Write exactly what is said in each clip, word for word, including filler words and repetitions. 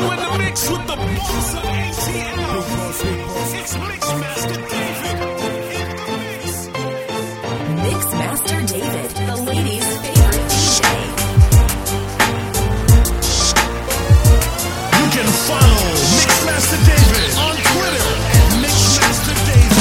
You in the mix with the boss of A T L. It's Mixmaster David. Mixmaster David, the ladies' favorite D J. You can follow Mixmaster David on Twitter at Mixmaster David.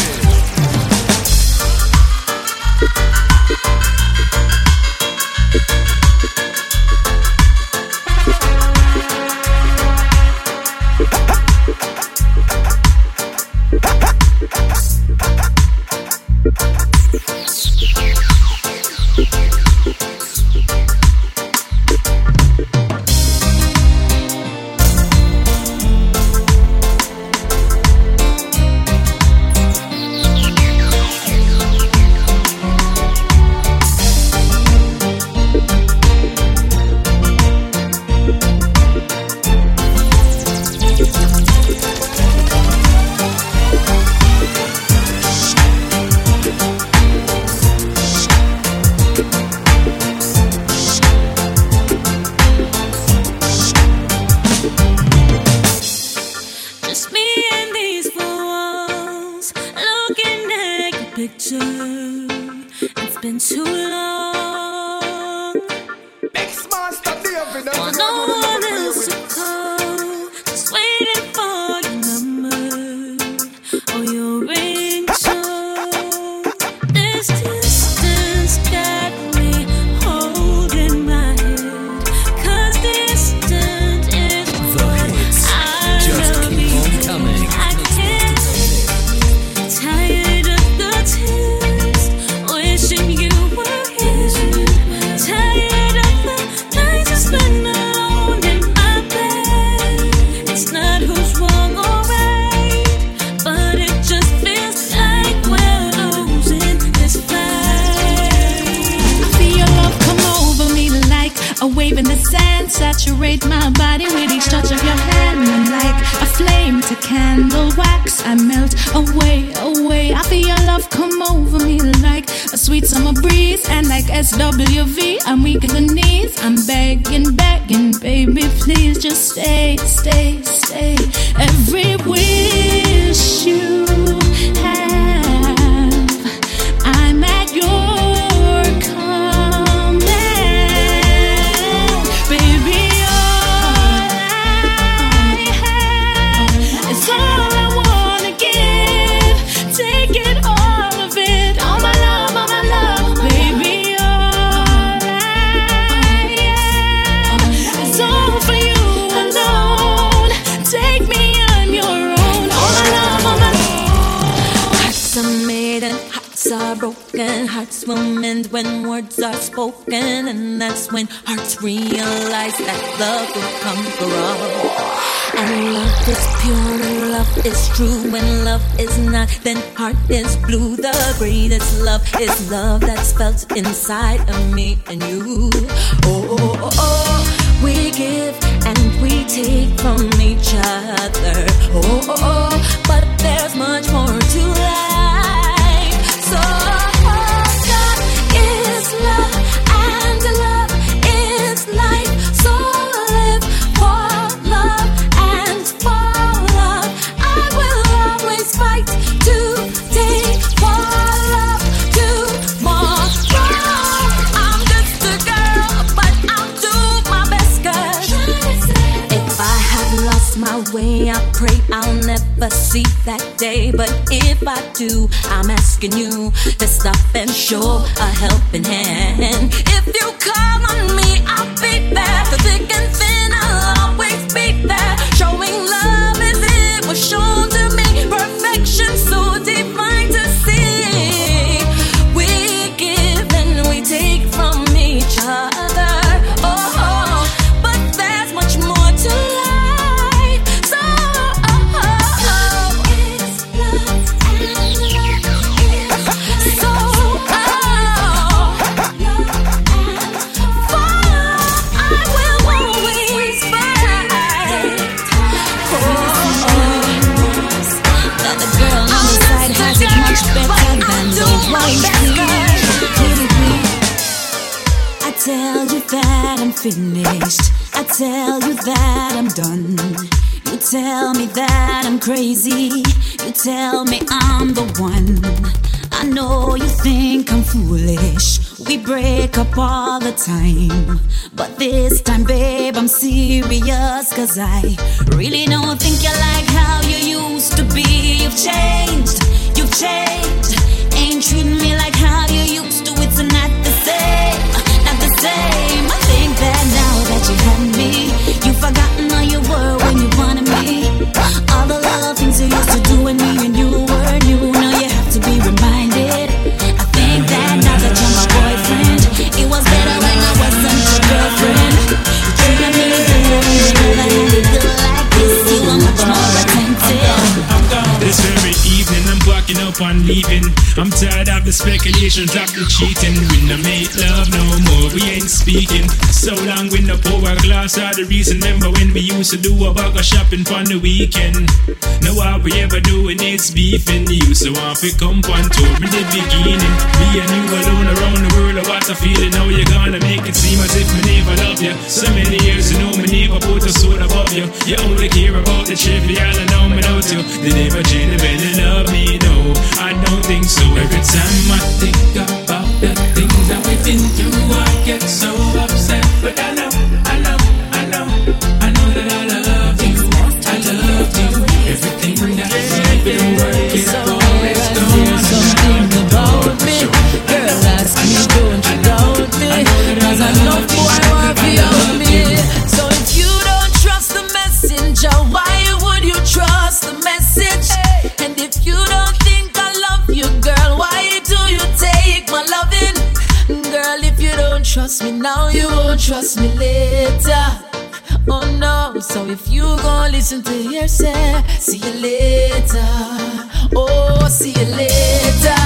Saturate my body with each touch of your hand. And like a flame to candle wax, I melt away, away. I feel your love come over me like a sweet summer breeze. And like S W V, I'm weak in the knees. I'm begging, begging, baby, please just stay, stay, stay. Every wish you have, I'm at your command. Baby, all I have is all I wanna give. Take it, all of it, all my love, all my love. Baby, all I have is all for you alone. Take me, I'm your own. All my love, all my love. Hearts are made and hearts are broken. Hearts will mend when words are spoken. And that's when hearts realize that love will conquer all. And love is pure and love is true. When love is not, then heart is blue. The greatest love is love that's felt inside of me and you. Oh, oh, oh, oh. We give and we take from each other. Oh, oh, oh. But there's much more to life. So God is love and love is life. So live for love and for love. I will always fight today for love tomorrow. I'm just a girl, but I'll do my best, 'cause if I have lost my way, I pray I'll never see that day. But if I do, I'm asking you to stop and show a helping hand. If you call on me, I'll be there. For thick and thin, I'll always be there. Showing love as it was shown to me. Perfection so divine to see. We give and we take from each other. Oh, but there's much more to life. So oh, oh, oh. It's love and love is so oh, love and fire. I will always fight. Oh, that the girl on the side has it much better than the one here. I tell you that I'm finished. I tell you that I'm done. You tell me that I'm crazy. You tell me I'm the one. I know you think I'm foolish. We break up all the time, but this time, babe, I'm serious. Cause I really don't think you like how you used to be. You've changed, you've changed. Ain't treating me like how you used to. It's not the same, not the same. I think that now that you had me, you've forgotten how you were when you wanted me. All the little things you used to do when me and you were new. Now you have to be reminded. I think that now that you're my boyfriend, it was better when I wasn't your girlfriend. You treated me better when you never had it good like this. You were much more attentive. This very evening I'm packing up and leaving. I'm tired of the speculations of the cheating. We no make love no more, we ain't speaking. So long with no power glass are the reason. Remember when we used to do a bag of shopping for the weekend? Now all we ever doing is beefing. You used to want to come on tour in the beginning. Me and you alone around the world, what a feeling. Now you're gonna make it seem as if me never love you. So many years you know me never put a soul above you. You only care about the trivial and now me without you. They never genuinely love me, no, I don't think so. Every time I think about the things that we've been through, I get so upset. But I know, I know, I know, I know that I love you, I love you. Everything that we've been working for is gone. Something about me, girl, ask me, don't you doubt me? Cause I know boy want to help me. So if you don't trust the messenger, why would you trust the message? And if you don't think I love you, girl, why do you take my loving? Girl, if you don't trust me now, you won't trust me later. Oh no, so if you gon' listen to hearsay, see you later. Oh, see you later.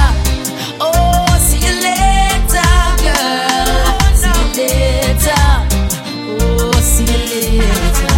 Oh, see you later, girl. See you later. Oh, see you later.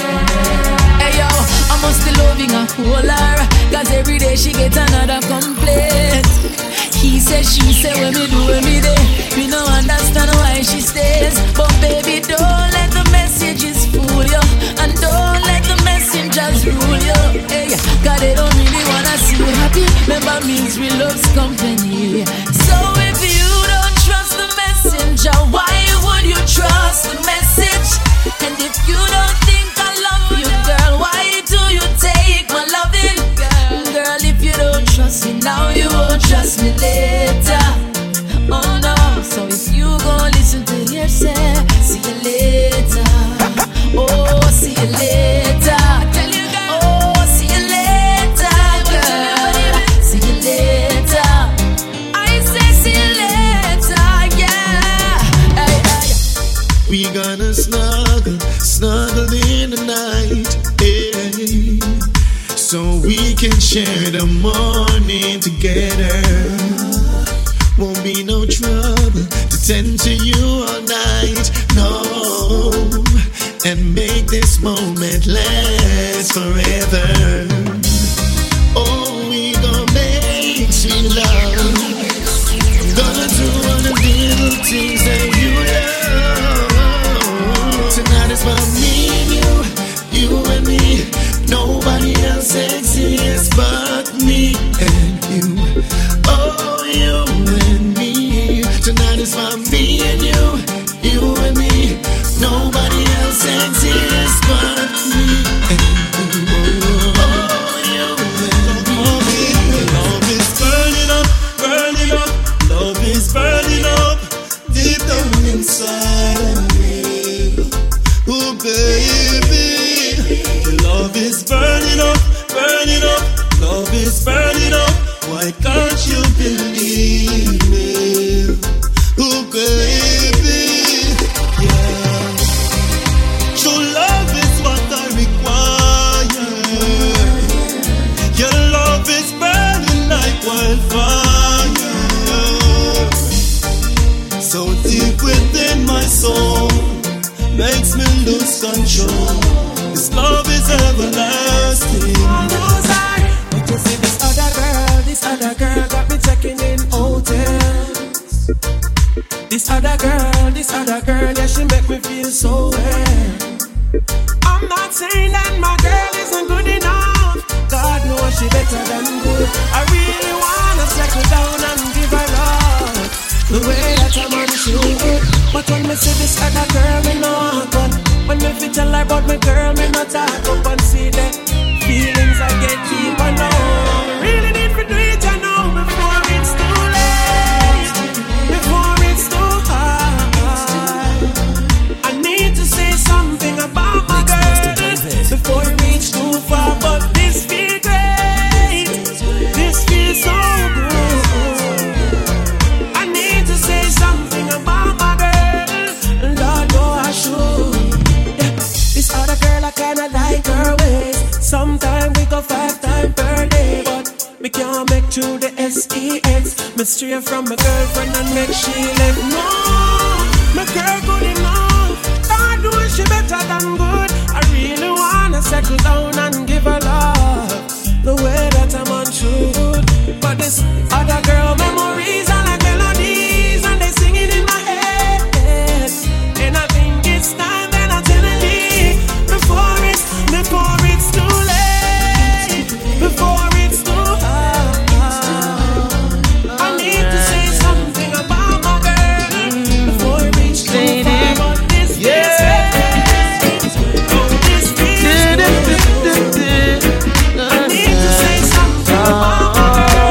Hey yo, I must be loving a whole. Cause every day she get another complaint. He said, she said, when me do, when me day. Me no understand why she stays. But baby, don't let the messages fool you. And don't let the messengers rule you. Hey, cause they don't really wanna see you happy. Remember misery loves company. So if you don't trust the messenger, why would you trust the message? And if you don't think I love you, girl, why do you take my loving? Girl, if you don't trust me now, you won't trust me later. Oh no, so if you gon' listen to hearsay, see you later. Oh, see you later. Tell you girl. Oh, see you later, girl. See you later. I say see you later, yeah. Hey, hey. We gonna snuggle, snuggle in the night, hey, so we can share the morning together. Won't be no trouble to tend to you all night, no, and make this moment last forever. Oh, we gon' make sweet love. Gonna do all the little things that you love. Tonight is for me and you, you and me. Nobody else exists but me and you. Oh, you and me. Tonight is for me and you, you and me. Nobody else exists but me and you. Oh, you and me. Love is burning up, burning up. Love is burning up deep down inside of me. Oh, baby. Love is burning up, burning up. Love is burning up. Why can't you believe me? Oh, baby, yeah. True love is what I require. Your love is burning like wildfire, so deep within my soul, makes me lose control. This love is everlasting. But you see this other girl, this other girl got me checking in hotels. This other girl, this other girl, yeah, she make me feel so well. not saying that my girl isn't good enough. God knows she better than good. I really wanna settle down and give her love the way that I'm on shoot. But when me see this other girl, me not gun. When me fi tell her about my girl, me not talk up and see the feelings I get deeper now. Really need to do it, I know, before it's too late, before it's too hard. I need to say something about my girl before it reach too far. But this feels great, this feels so good. I need to say something about my girl, Lord, know I should. Yeah. This other girl, I kinda like her ways. Sometimes we go five times per day, but me can't make through the S E X. Me stray from my girlfriend and make she left. No, my girl good enough. God knows she better than good. I really wanna settle down and give her love the way that I'm on shoot. But this other girl memories are like melodies and they singing in my head. And I think it's time that I tell it before it's before it's too late, before it's too hard. I need to say something about my girl before it reach too far. But this feels great. Oh, this feels good. I need to say something about my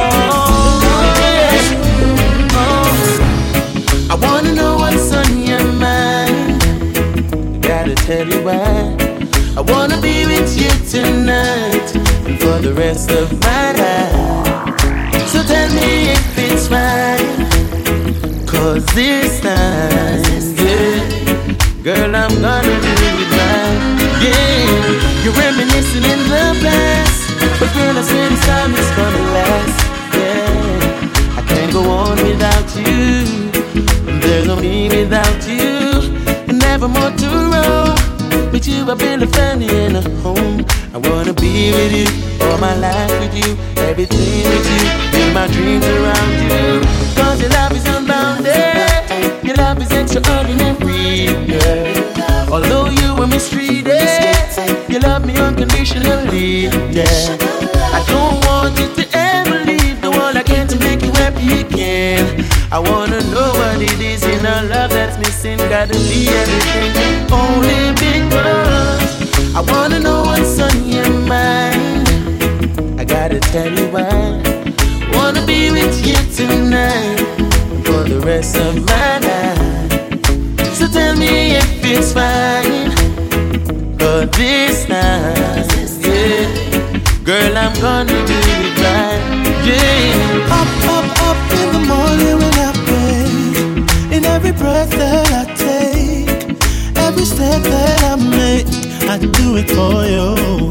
girl. I wanna know what's on your mind. Gotta tell you why. I wanna be with you tonight and for the rest of my life. So tell me if it's fine, cause this time, yeah, girl, I'm gonna do it right. Yeah, you're reminiscing in the past, but girl, I swear this time it's gonna last. Yeah, I can't go on without you, and there's no me without you, and never more to roll. With you, I build a family and a home. I wanna be with you, all my life with you, everything with you, in my dreams around you. Cause your love is unbounded, your love is extraordinary, yeah. Although you were mistreated, you love me unconditionally, yeah. I don't want you to ever leave the world, I can't to make you happy again. I wanna know what it is in our love that's missing. Gotta be everything, only because I wanna know what's on your mind. I gotta tell you why. Wanna be with you tonight for the rest of my life. So tell me if it's fine, but this time, yeah, girl, I'm gonna do it right, yeah. Up, up, up in the morning when I wake, in every breath that I take, every step that I make, I do it for you.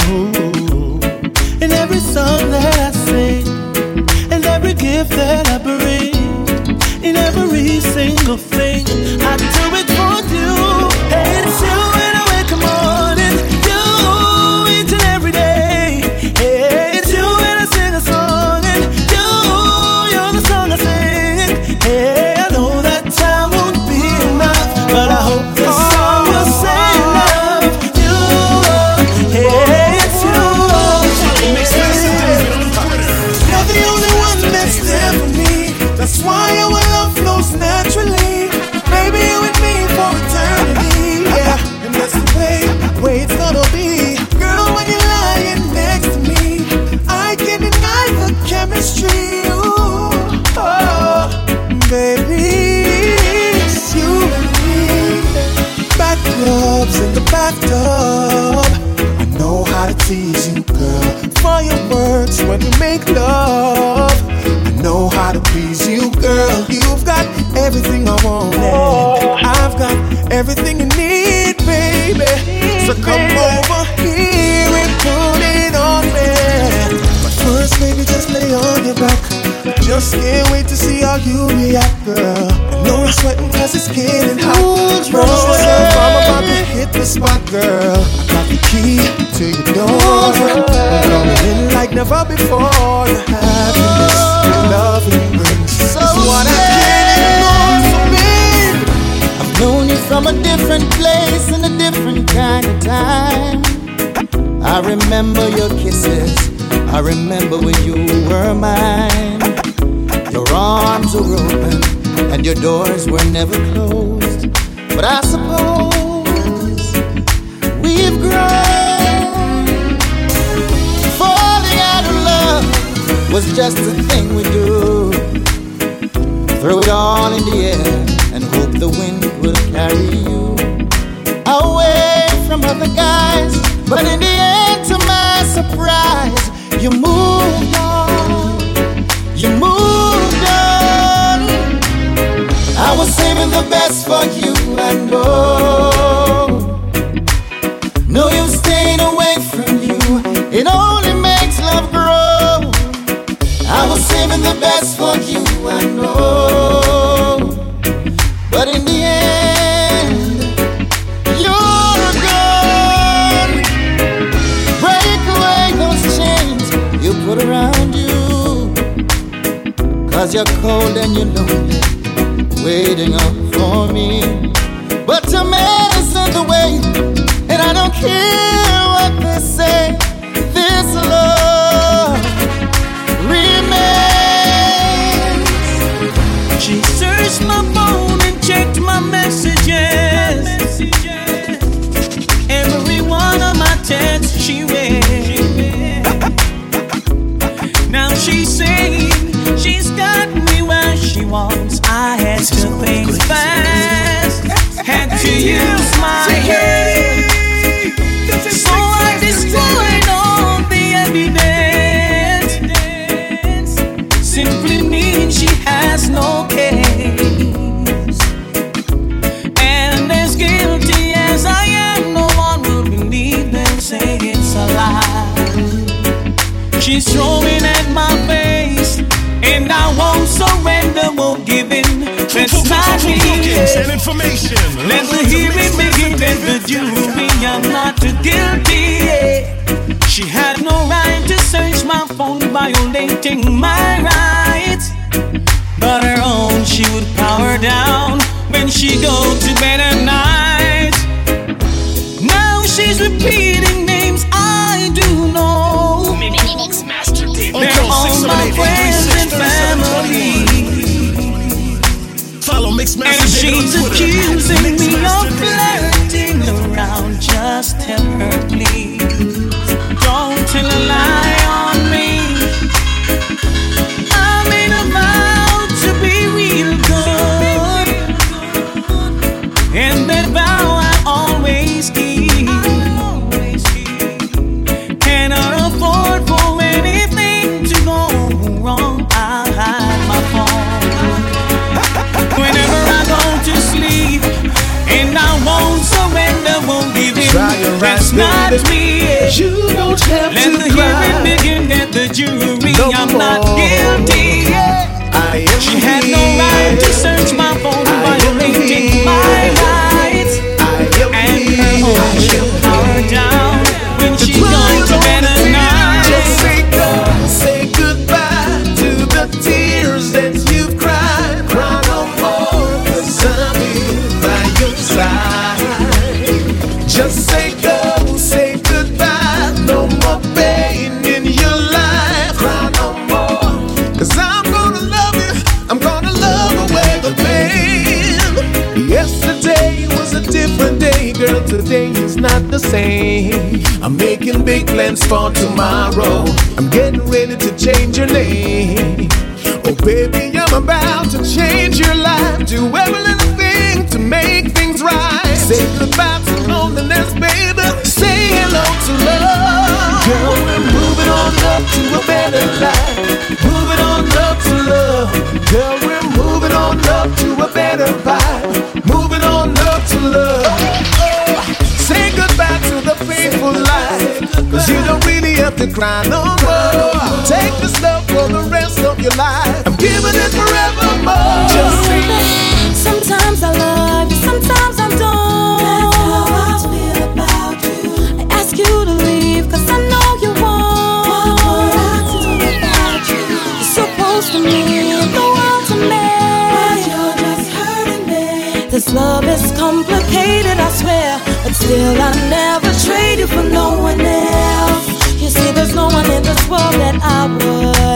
In every song that I sing, and every gift that I bring, in every single thing, I do it for you. Hey, it's you when I wake up morning, you each and every day. Hey, it's you when I sing a song, and you, you're the song I sing. Hey, I know that time won't be enough, but I hope this song will say love you. Hey, it's you. You're the only one that's there for me. That's why our love flows naturally. Baby, you and me for eternity, yeah. And that's the way, way it's gonna be. Girl, when you're lying next to me, I can't deny the chemistry. Ooh, oh, baby, it's you and me. Back rubs in the bathtub. I know how to tease you, girl. Fireworks when we make love. I know how to please you, girl. You've got everything I want, and I've got everything you need, baby. So come over here and put it on me. But first, baby, just lay on your back. Just can't wait to see how you react, girl. I know you're sweating cause it's getting hot. Brace yourself, I'm about to hit the spot, girl. I got the key to your door. I'm coming in like never before. The happiness and love it brings is what I can't ignore, so babe. I've known you from a different place and a different kind of time. I remember your kisses, I remember when you were mine. Your arms were open and your doors were never closed. But I suppose we've grown. Falling out of love was just a thing we do. Throw it all in the air and hope the wind will carry you away from other guys. But in the end, to my surprise, you moved on. You moved on. I was saving the best for you, I know. No use staying away from you, it only makes love grow. I was saving the best for you, I know. But in the end, you're gone. Break away those chains you put around you, 'cause you're cold and you're lonely, waiting up for me. But to man isn't the way, and I don't care what they say. This love remains. She searched my phone and checked my messages. Every one of my texts she read. Now she's saying she's got me where she wants. I had to think fast, had to use my head. So I destroyed all the evidence. Simply means she has no case. And as guilty as I am, no one will believe them, say it's a lie. She's throwing at my face, and I won't surrender, won't give in. Let's not be and information. Let the hearing begin, let the jury, I'm not guilty. She had no right to search my phone, violating my rights. But her own she would power down when she go to bed at night. Now she's repeating names I do know. They're all my friends and family. Follow Mixmaster And she's accusing me of flirting around. Just tell her, please. Don't tell a lie on me. I made a vow to be real good, and that vow I always keep. Cannot afford for anything to go wrong. I'll hide my phone whenever I go to sleep, and I won't surrender, won't give in. That's not me. You don't have Let to the cry. hearing begin, let the jury, No I'm more. not guilty. I am She had no right to search my phone, violating my rights. I am And her own she'll power down when she goes to bed at night. Just say go, say goodbye to the tears that you've cried. Cry no more, 'cause I'm here by your side. Just say go, say goodbye. No more pain in your life. Cry no more, 'cause I'm gonna love you. I'm gonna love away the pain. Yesterday was a different day, girl. Today is not the same. I'm making big plans for tomorrow. I'm getting ready to change your name. Oh baby, I'm about to change your life. Do every little thing to make things right. Say goodbye to loneliness, baby. Say hello to love. Girl, we're moving on up to a better life. Moving on up to love. Girl, we're moving on up to a better vibe. Moving on up to love. Say goodbye to the painful life, 'cause you don't really have to cry no more. Take this love for the rest of your life. I'm giving it forevermore. Just say Sometimes I love you, sometimes I don't. That's how I feel about you. I ask you to leave, 'cause I know you won't. What more I do without you? You're supposed to mean the world to me, but you're just hurting me. This love is complicated, I swear, but still I never trade you for no one else.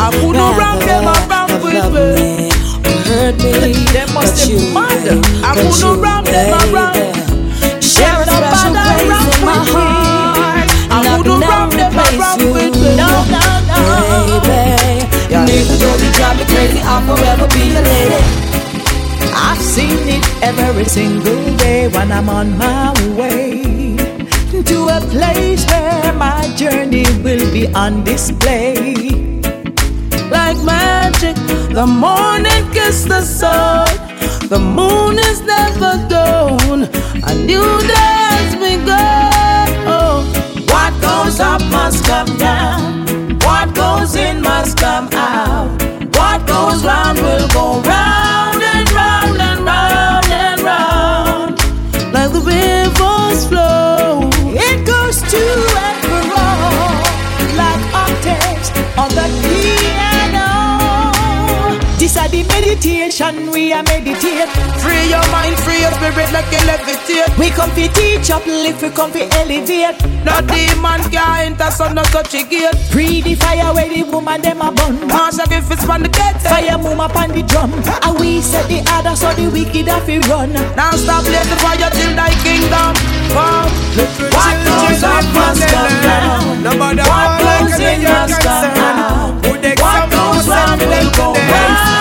I couldn't rock them around with me. Hurt me, they must but you mad. I couldn't rock them around. Share a special place in my heart. I couldn't rock them around with me. No, no, no, baby. Even though you drive me crazy, I'll forever be your lady. I've seen it every single day when I'm on my way to a place where my journey will be on display. Like magic, the morning kiss the sun, the moon is never gone, a new day has begun. Oh, what goes up must come down, what goes in must come out, what goes round will go round and round and round and round. Like the rivers flow, it goes to and fro, like octaves on the piano. This is the meditation, we are meditate. Free your mind, free your spirit like you levitate. We come to teach, uplift, we come to elevate. No demon can enter, so no touch a gate. Free the fire where the woman them a bun. Marsha give us from the gate. Fire move up on the drum. And we set the other so the wicked have to run. Now stop blazing fire till thy kingdom come. What goes up must come down. What goes in must come out. What goes round will go round.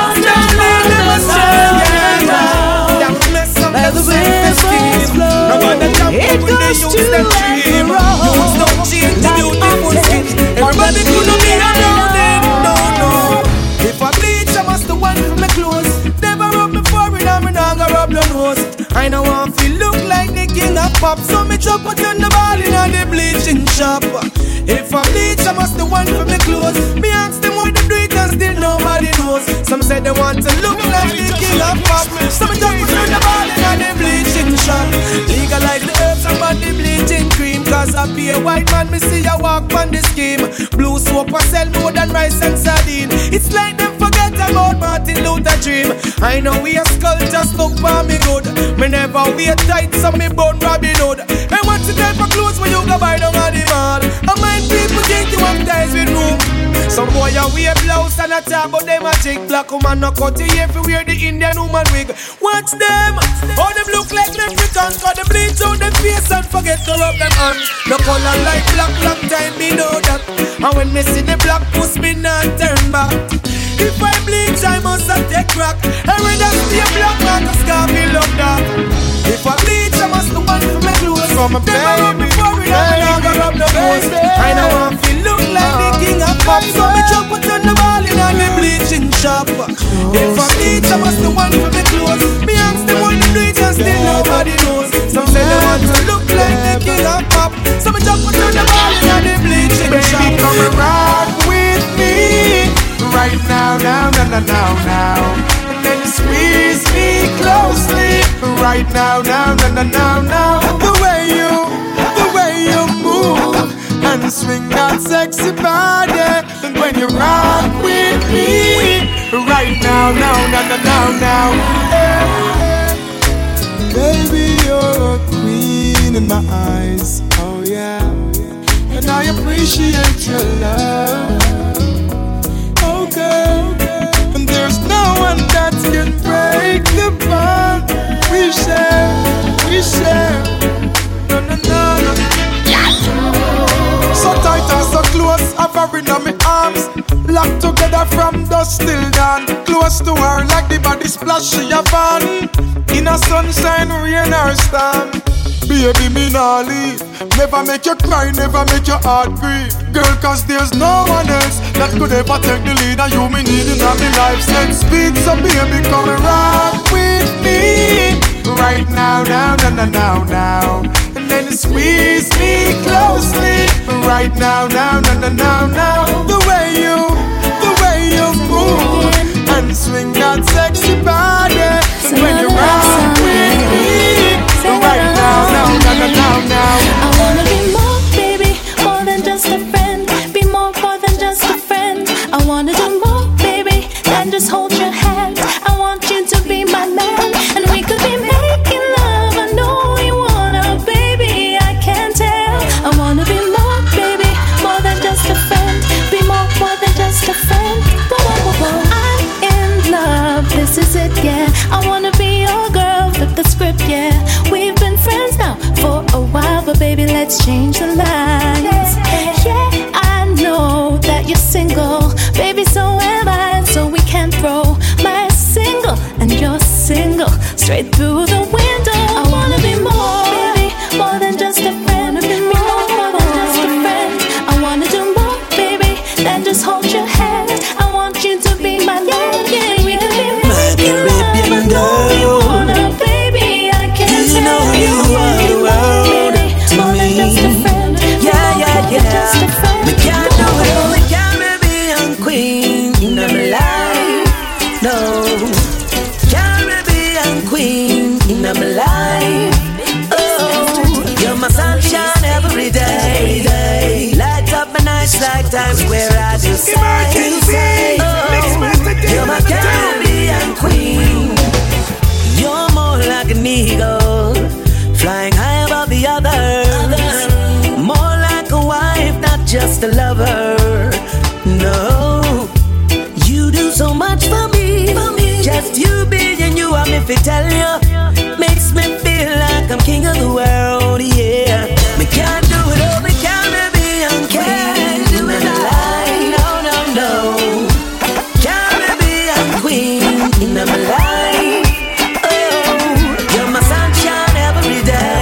Let the rivers flow. It goes to and fro. Everybody could be around it. No, no. If I bleach, I must the one with my clothes. Never rub me forehead, I'm not gonna rub your nose. I don't want to look like the king of pop, so me chop out on the ball in the bleaching shop. If I bleach, I must the one for me clothes. Me ask them why they do it and still nobody knows. Some say they want to look like the king of pop, so me chop out on the ball in the bleaching shop. Legalize the herbs and body bleaching cream, cause I be a white man, me see a walk on the scheme. Blue soap I sell more than rice and sardine. It's like them forget about Martin Luther dream. I know we a skull just look for me good. Me never wear tight so me bone Robin Hood. And what's the type of clothes when you go buy down on the mall? I mind people think you have ties with room. Some boy a wear blouse and a top, but them a chick. Black woman no cut your hair if you wear the Indian woman wig. Watch them, all them look like Africans. Cause them bleach out them face and forget to rub them hands. No color like black, long time me know that. And when me see the black puss me not turn back. If I bleach I must have take crack. I rather stay black like a scarf me love that. If I bleach I must the one for my clothes. For my baby, baby, baby, I don't rub the nose. I don't want to look like the king of pop, so me chop out on the ball in the bleaching shop. If I bleach I must the one for my clothes. Me ask them why they do it and still nobody knows. Some say they want to look like the king of pop, so me chop out on the ball in the bleaching shop. Baby, come and rock with me right now, now, now, now, now, now. And then you squeeze me closely right now, now, now, now, now, now. The way you, the way you move and swing that sexy body. And when you rock with me right now, now, now, now, now, now. Baby, you're a queen in my eyes, oh yeah. And I appreciate your love. And there's no one that can break the bond we share, we share. No, no, no, no. So tight and so close, I'm in on my arms. Locked together from dusk till dawn. Close to her like the body splash she a fan. In a sunshine, rain or storm. Baby, me nah leave. Never make you cry, never make your heart grieve. Girl, cause there's no one else that could ever take the lead. And you me need in my life. Set speed, so baby, come and rock with me right now, now, now, now, now, now. And then you squeeze me closely right now, now, now, now, now, now. The way you, the way you move and swing that sexy body. And when you rock with me right now, now, now, now, now. I wanna be more, baby, more than just a friend. Be more, more than just a friend. I wanna do more, baby, than just hold your hand. I want you to be my man, and we could be making love. I know you wanna, baby, I can tell. I wanna be more, baby, more than just a friend. Be more, more than just a friend. like Times Square, I do say, oh, you're my Caribbean queen. You're more like an eagle, flying high above the others. More like a wife, not just a lover. No, you do so much for me. Just you being you, I'm if I tell you, makes me feel like I'm king of the world, yeah. Me can't do it all, me Caribbean queen. Do it like, no, no, no. Caribbean queen in my life. Oh, you're my sunshine every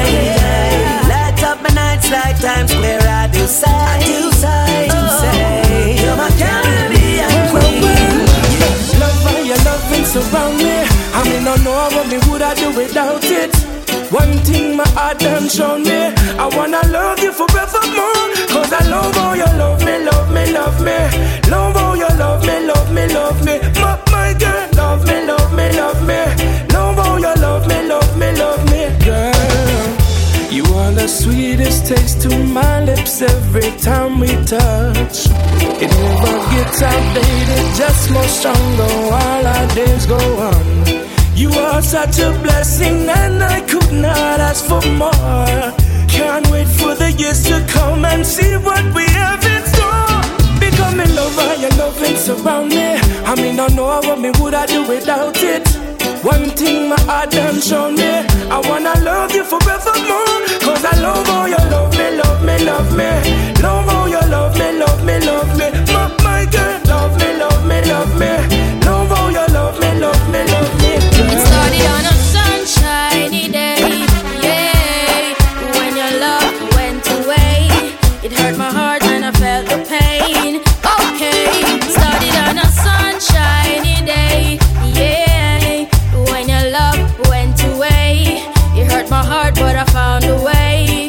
day. Light up my nights like Times Square, I do say, I do say, oh, say, you're my Caribbean queen. Love how your loving surround me. I mean, I know what me would I do without it. One thing my heart done shown me, I wanna love you forevermore. Cause I love how you love me, love me, love me. Love how you love me, love me, love me. My, my girl, love me, love me, love me. Love how you love me, love me, love me. Girl, you are the sweetest taste to my lips every time we touch. It never gets outdated, just more stronger while our days go on. You are such a blessing and I could not ask for more. Can't wait for the years to come and see what we have in store. Become a lover, your loving surround me. I mean, I know what me would I do without it. One thing my heart done shown me, I wanna love you forevermore. Cause I love how you love me, love me, love me. Love how you love me, love me, love me. My, my girl, love me, love me, love me. Love how you love me, love me, love me. It started on a sunshiny day, yeah. When your love went away, it hurt my heart and I felt the pain. Okay, started on a sunshiny day, yeah. When your love went away, it hurt my heart but I found a way.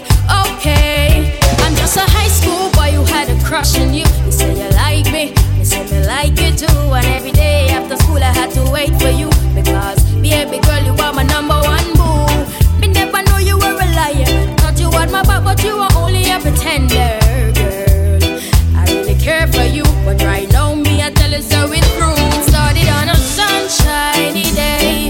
Okay, I'm just a high school boy who had a crush on you. You say you like me, you say me like you too. And every day after school I had to wait for you. Because, baby girl, you are my number one boo. Me never know you were a liar. Thought you had my back, but you were only a pretender, girl. I really care for you, but right now me I tell you so it's true. It started on a sunshiny day,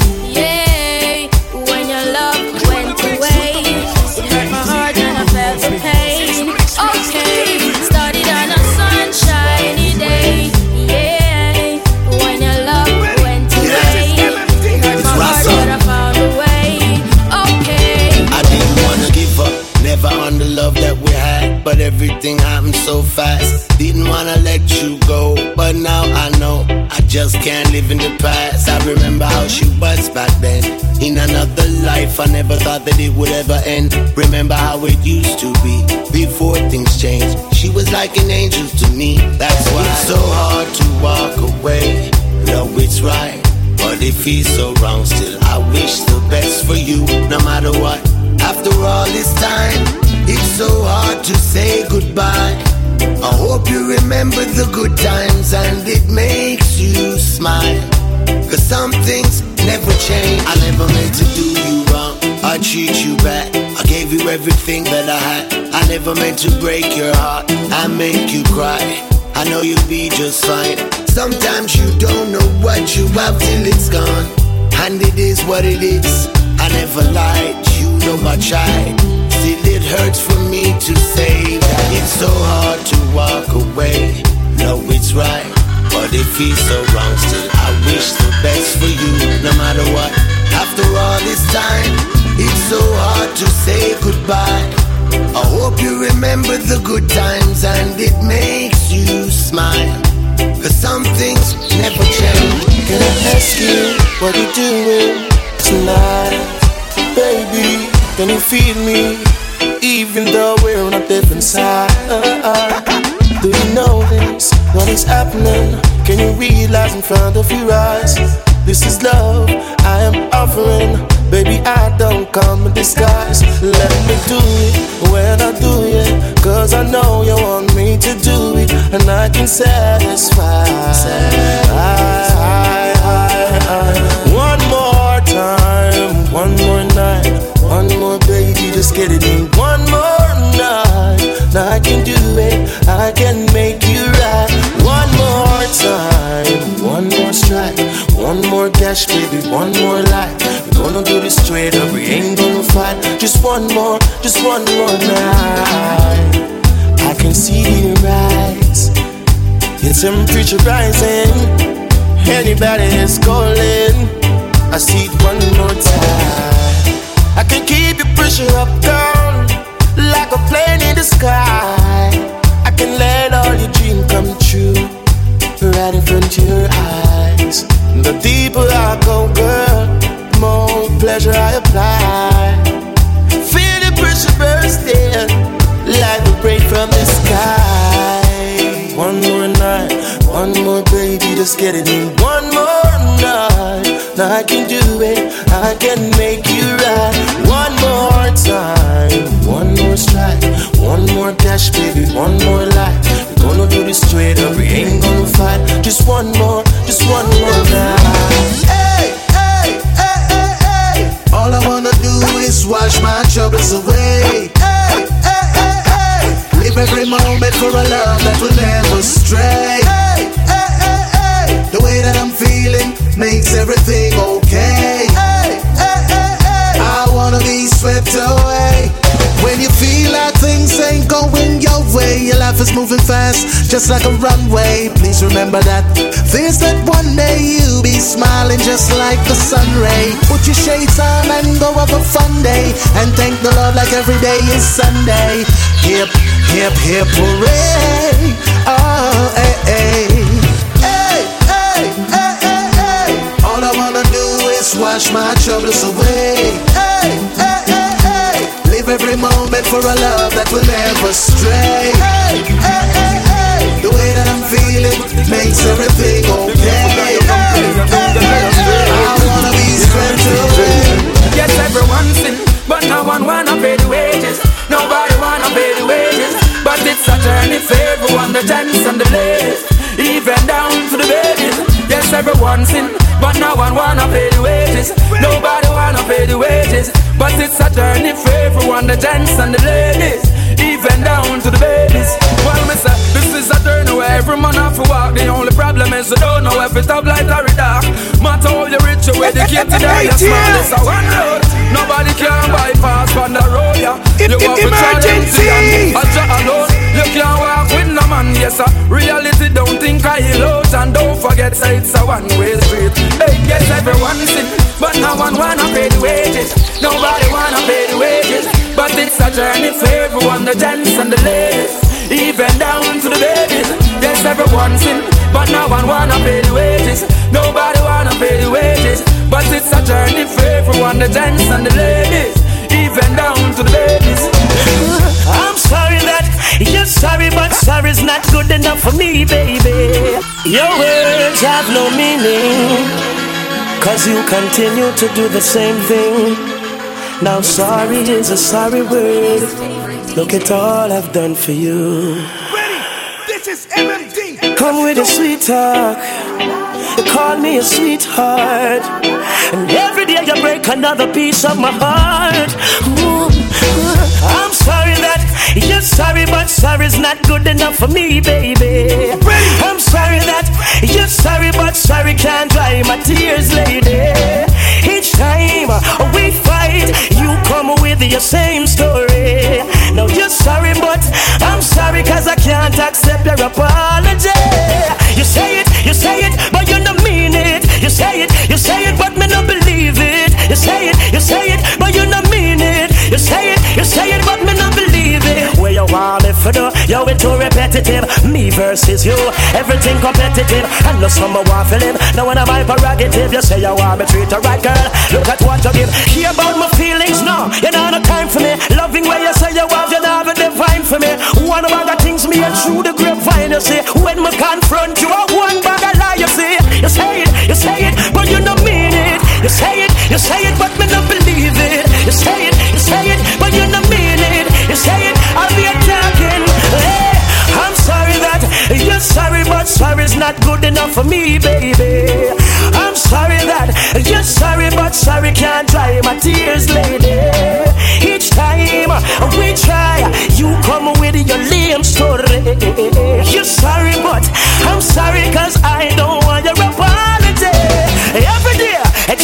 yeah. When your love went away, it hurt my heart and I felt the pain. Okay, started on a sunshiny day, yeah. When your love went away, it hurt my heart but I found a way. Okay, I didn't wanna give up, never on the love that we had, but everything happened so fast. Didn't wanna let you go, but now I know I just can't live in the past. I remember how she was back then. In another life, I never thought that it would ever end. Remember how it used to be before things changed. She was like an angel to me. That's why it's so hard to walk away. No, it's right, but it feels so wrong still. I wish the best for you, no matter what. After all this time, it's so hard to say goodbye. I hope you remember the good times and it makes you smile. Cause some things never change. I never meant to do you wrong, I treat you bad. I gave you everything that I had. I never meant to break your heart, I make you cry. I know you'll be just fine. Sometimes you don't know what you have till it's gone, and it is what it is. I never lied, you know I tried. Still it hurts for me to say that it's so hard to walk away. No, it's right, but it feels so wrong still. I wish the best for you, no matter what. After all this time, it's so hard to say goodbye. I hope you remember the good times and it makes you smile. Cause some things never change. Can I ask you what you doing tonight? Baby, can you feel me? Even though we're on a different side. Do you know this? What is happening? Can you realize in front of your eyes? This is love I am offering. Baby, I don't come in disguise. Let me do it when I do it, cause I know you want me to do it, and I can satisfy, satisfy. I, I, I. One more time, one more night, one more baby, just get it in. One more night, now I can do it, I can make you see the rise. Your temperature rising. Anybody is calling. I see it one more time. I can keep your pressure up down like a plane in the sky. I can let all your dreams come true right in front of your eyes. The deeper I go, girl, the more pleasure I apply. Feel the pressure bursting like a break from the sky. One more night, one more baby, just get it in. One more night, now I can do it, I can make you right. One more time, one more strike, one more dash, baby, one more life. We're gonna do this straight up, we ain't gonna fight. Just one more, just one more night. Hey, hey, hey, hey, hey. All I wanna do is wash my troubles away. Hey, hey, hey, hey. Live every moment for a love that will never stray. Hey, hey, hey, hey. The way that I'm feeling makes everything okay. Hey, hey, hey, hey. I wanna be swept away. When you feel like things ain't going your way, your life is moving fast, just like a runway. Please remember that there's that one day you'll be smiling just like the sun ray. Put your shades on and go have a fun day, and thank the Lord like every day is Sunday. Hip, hip, hip, hooray. Oh, hey, hey. Hey, hey, hey, hey, hey. All I wanna do is wash my troubles away. Hey, hey, hey, hey. Live every moment for a love that will never stray. Hey, hey, hey, hey. The way that I'm feeling makes everything okay. Hey, hey, hey. I wanna be swept away. Yes, everyone's sin, but no one wanna pay the wages. Nobody wanna pay the wages, but it's a journey for everyone, the gents and the ladies, even down to the babies. Yes, everyone's sin, but no one wanna pay the wages. Nobody wanna pay the wages, but it's a journey for everyone, the gents and the ladies, even down to the babies. Well, mister, this is a journey where every man have to walk. The only problem is you don't know if it's up light or dark. Matter how you rich or educated or you small, it's a one road. Nobody can bypass on the road, yeah. You walk with emergency and a jet alone. You can't walk with no man, yes sir. Reality don't think I load, and don't forget say it's a one-way street. Hey, yes, everyone's in, but no one wanna pay the wages. Nobody wanna pay the wages, but it's a journey for everyone, the gents and the ladies, even down to the babies. Yes, everyone's in, but no one wanna pay the wages. Nobody wanna pay the wages, but it's a journey for everyone, the gents and the ladies, even down to the babies. I'm sorry that you're sorry, but sorry's not good enough for me, baby. Your words have no meaning, cause you continue to do the same thing. Now sorry is a sorry word. Look at all I've done for you. Ready? This is M M D. Come with a sweet talk. You call me a sweetheart, and every day you break another piece of my heart. Ooh. I'm sorry that you're sorry, but sorry's not good enough for me, baby. I'm sorry that you're sorry, but sorry can't dry my tears, lady. Each time we fight, you come with your same story. Now you're sorry, but I'm sorry, cause I can't accept your apology. You say it, you say it, but you don't mean it. You say it, you say it, but me not believe it. You say it, you say it, but you don't mean it. You say it, you say it, but me not believe it. Where you want me for do? Yo, it's too repetitive. Me versus you, everything competitive. I know someone want to live. Now when I'm my prerogative, you say you want me treat her right, girl. Look at what you give. Hear about my feelings? No, you don't have no time for me. Loving where you say you want, you don't have a divine for me. One of the things me and through the grapevine, you see. When me confront you, I one bag of lie, you see. You say it, you say it, but you don't mean it. You say it, you say it, but me not believe it. You say it, you say it, but you don't mean it. You say it, I'll be attacking. Hey, I'm sorry that you're sorry, but sorry's not good enough for me, baby. I'm sorry that you're sorry, but sorry can't dry my tears, lady. Each time we try, you come with your lame story. You're sorry, but I'm sorry.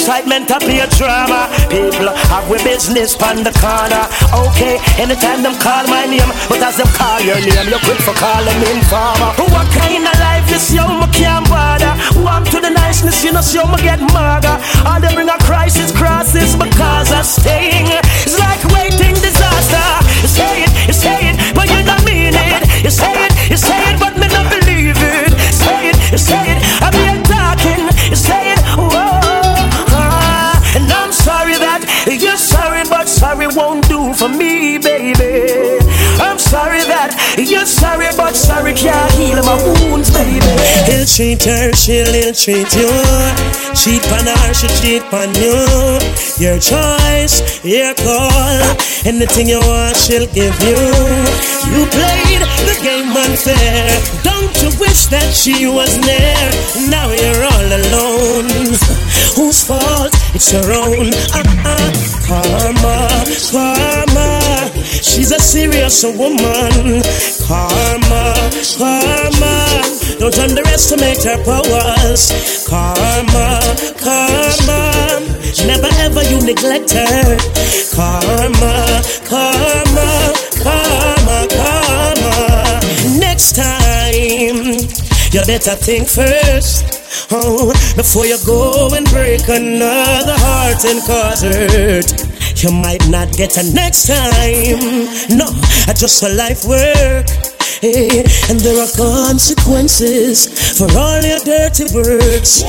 excitement to be a drama. People have we business on the corner. Okay, anytime them call my name, but as them call your name, you quick for calling me informer. What kind of life is you, me can't bother. Warm to the niceness, you know, so me get maga. All they bring a crisis, crosses because of staying. It's like waiting disaster. You say it, you say it, but you don't mean it. You say it, you say it, but me not believe it. Say it, you say it, I be talking. You say it, whoa. Ah, and I'm sorry that you're sorry, but sorry won't do for me, baby. I'm sorry that you're sorry, but sorry can't heal my wounds, baby. He'll treat her, she'll ill treat you. Cheat on her, she'll cheat on you. Your choice, your call. Anything you want, she'll give you. You played the game unfair. Don't you wish that she was there? Now you're all alone. Whose fault? It's your own. Uh-uh. Karma, karma. She's a serious woman. Karma, karma. Don't underestimate her powers. Karma, karma. Never ever you neglect her. Karma, karma, karma, karma. Next time, you better think first. Oh, before you go and break another heart and cause hurt. You might not get a next time. No, just for life work. Hey, and there are consequences for all your dirty words.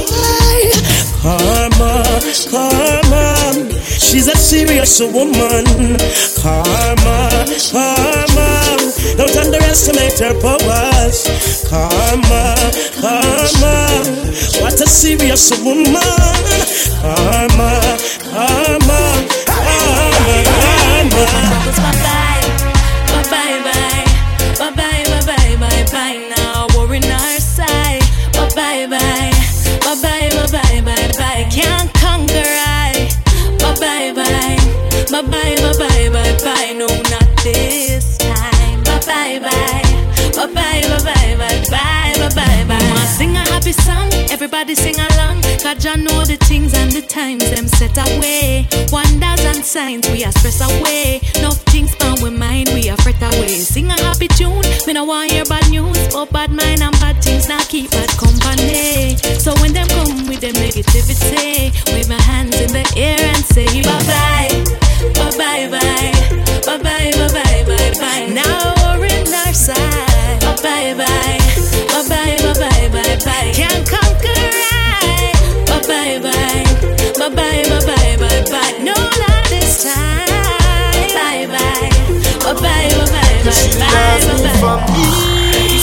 Karma, karma. She's a serious woman. Karma, karma. Don't underestimate her powers. Karma, karma. What a serious woman. Karma, karma, karma, karma. Bye-bye, bye-bye, bye-bye, bye-bye, bye-bye. Now we're in our side. Bye-bye, bye-bye, bye-bye, bye-bye. Can't conquer I. Bye-bye, bye-bye, bye-bye, bye-bye. No, not this time. Bye-bye, bye-bye, bye-bye, bye-bye, bye-bye, bye-bye. Sing a happy song, everybody sing along. Cause you know the things and the times them set away. Wonders and signs we are stress away. No things on we mind we are fret away. Sing a happy tune, we don't want hear bad news. But bad mind and bad things now keep bad company. So when them come with them negativity, wave my hands in the air and say bye-bye, bye-bye, bye, bye-bye, bye-bye, bye-bye. Now we're in our side. Bye-bye, bye, bye-bye, bye-bye, bye-bye. Can't conquer I. Bye-bye, bye-bye, bye-bye, bye-bye. No, not this time. Bye-bye, bye-bye, bye-bye, bye-bye, bye-bye.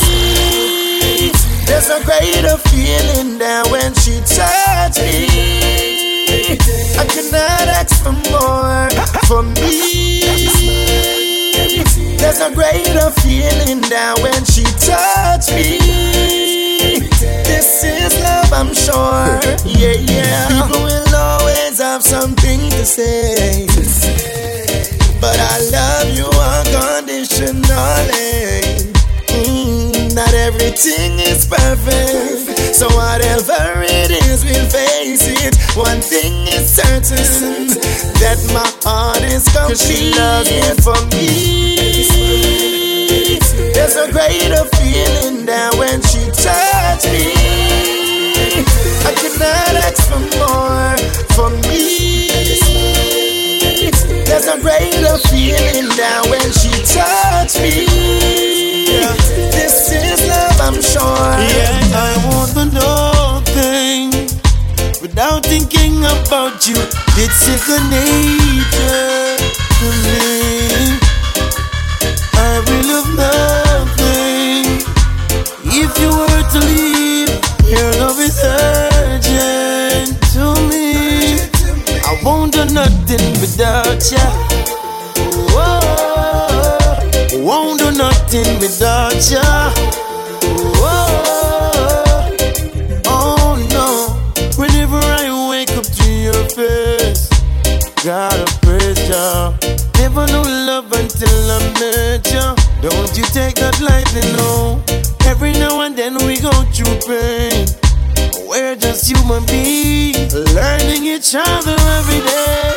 There's a greater feeling than when she touched me. I cannot ask for more for me. There's a greater feeling than when she touched me. This is love, I'm sure. Yeah, yeah. People will always have something to say, but I love you unconditionally. Mm, not everything is perfect, so whatever it is, we'll face it. One thing is certain, that my heart is complete. She loves me for me. There's a greater feeling than when she touched me. I cannot ask for more for me. There's a greater feeling than when she touched me. Yeah. This is love, I'm sure. Yeah, I want to know things without thinking about you. It's second nature to me. I will love nothing if you were to leave. Your love is urgent to me. I won't do nothing without ya. Whoa, won't do nothing without ya. Whoa, oh no. Whenever I wake up to your face, gotta praise ya. Never knew love until I met ya. Don't you take that lightly, no. Every now and then we go through pain. We're just human beings, learning each other every day.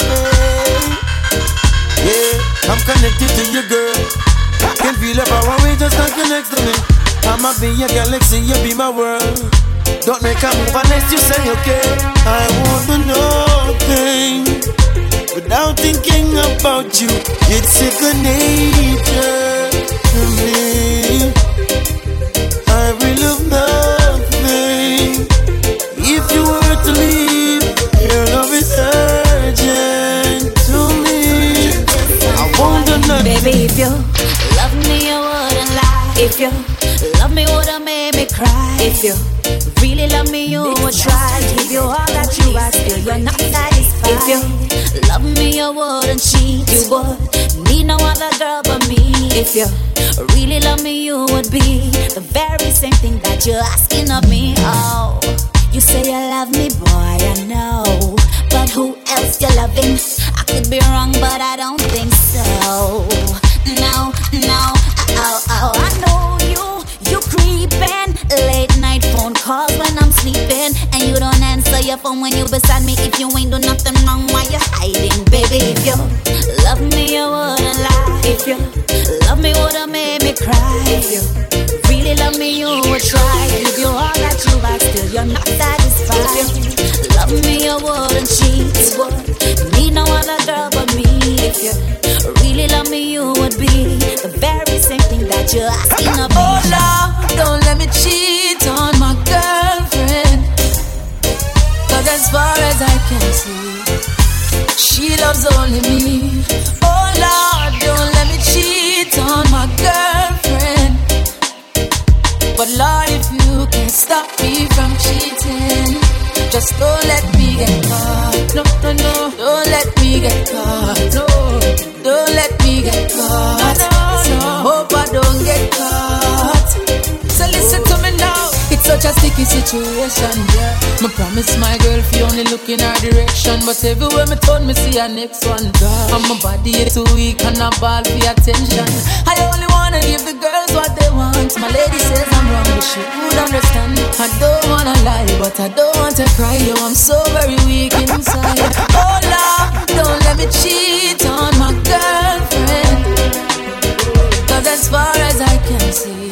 Yeah, I'm connected to you, girl. Can feel the power, we just not connect to me. I'ma be your galaxy, you be my world. Don't make a move unless you say okay. I want to know thing without thinking about you. It's second nature to me. I really love nothing. If you were to leave, your love is urgent to me. I want to know, baby, if you love me, you wouldn't lie. If you love me, wouldn't make me cry. If you really love me, you would try. Give you all that you ask, still you're not satisfied. If you love me, you wouldn't cheat. You would need no other girl but me. If you really love me, you would be the very same thing that you're asking of me. Oh, you say you love me, boy, I know, but who else you loving? I could be wrong, but I don't think so. No, no, oh, oh, I know you. You creepin', late night phone calls when I'm sleeping, and you don't answer your phone when you beside me. If you ain't do nothing wrong, why you hiding, baby? If you love me, you wouldn't lie. If you love me, would've made me cry. If you really love me, you would try. Give you all that you ask, still you're not satisfied. If you love me, you wouldn't cheat. You would need no other girl but me. If you really love me, you would be the very same thing that you're asking of me. Oh Lord, don't let me cheat on my girlfriend, 'cause as far as I can see, she loves only me. Oh Lord, don't let me cheat on my girlfriend, but Lord, if you can't stop me from cheating, just don't let me get caught. No, no, no, don't let me get caught. No, don't let me get caught. No, no, no. Hope I don't get caught. So listen to me now. It's such a sticky situation, yeah. Me promise my girl if you only look in her direction, but everywhere me turn, me see her next one. And my body is too weak and I ball for attention. I only wanna give the girls what they want. My lady says I'm wrong, but she would understand. I don't wanna lie, but I don't want to cry. Yo, I'm so very weak inside. Oh Lord, don't let me cheat on my girlfriend, 'cause as far as I can see,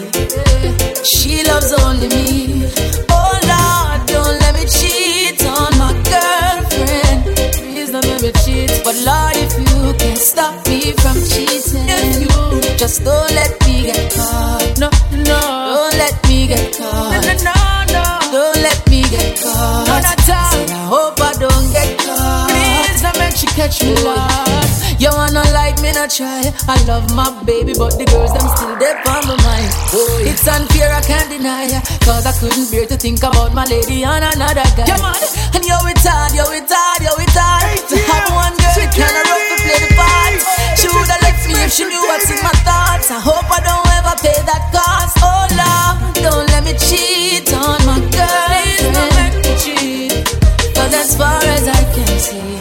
she loves only me. Oh Lord, don't let me cheat on my girlfriend. Please don't let me cheat. But Lord, if you can stop me from cheating, if you just don't let me get caught. No, no, don't let me get caught. No, no, no, don't let me get caught. No, not all. So I hope I don't get caught. Please don't make she catch me, Lord. You wanna like me, not try. I love my baby, but the girls them still dead on my mind. Oh, it's unfair, I can't deny, 'cause I couldn't bear to think about my lady and another guy. Come on, and yo it's hard, yo it's hard, yo it's hard to have one girl that kinda rough to play the part. She woulda left me if she knew what's in my thoughts. I hope I don't ever pay that cost. Oh Lord, don't let me cheat on my girl. Please don't make me cheat, 'cause as far as I can see,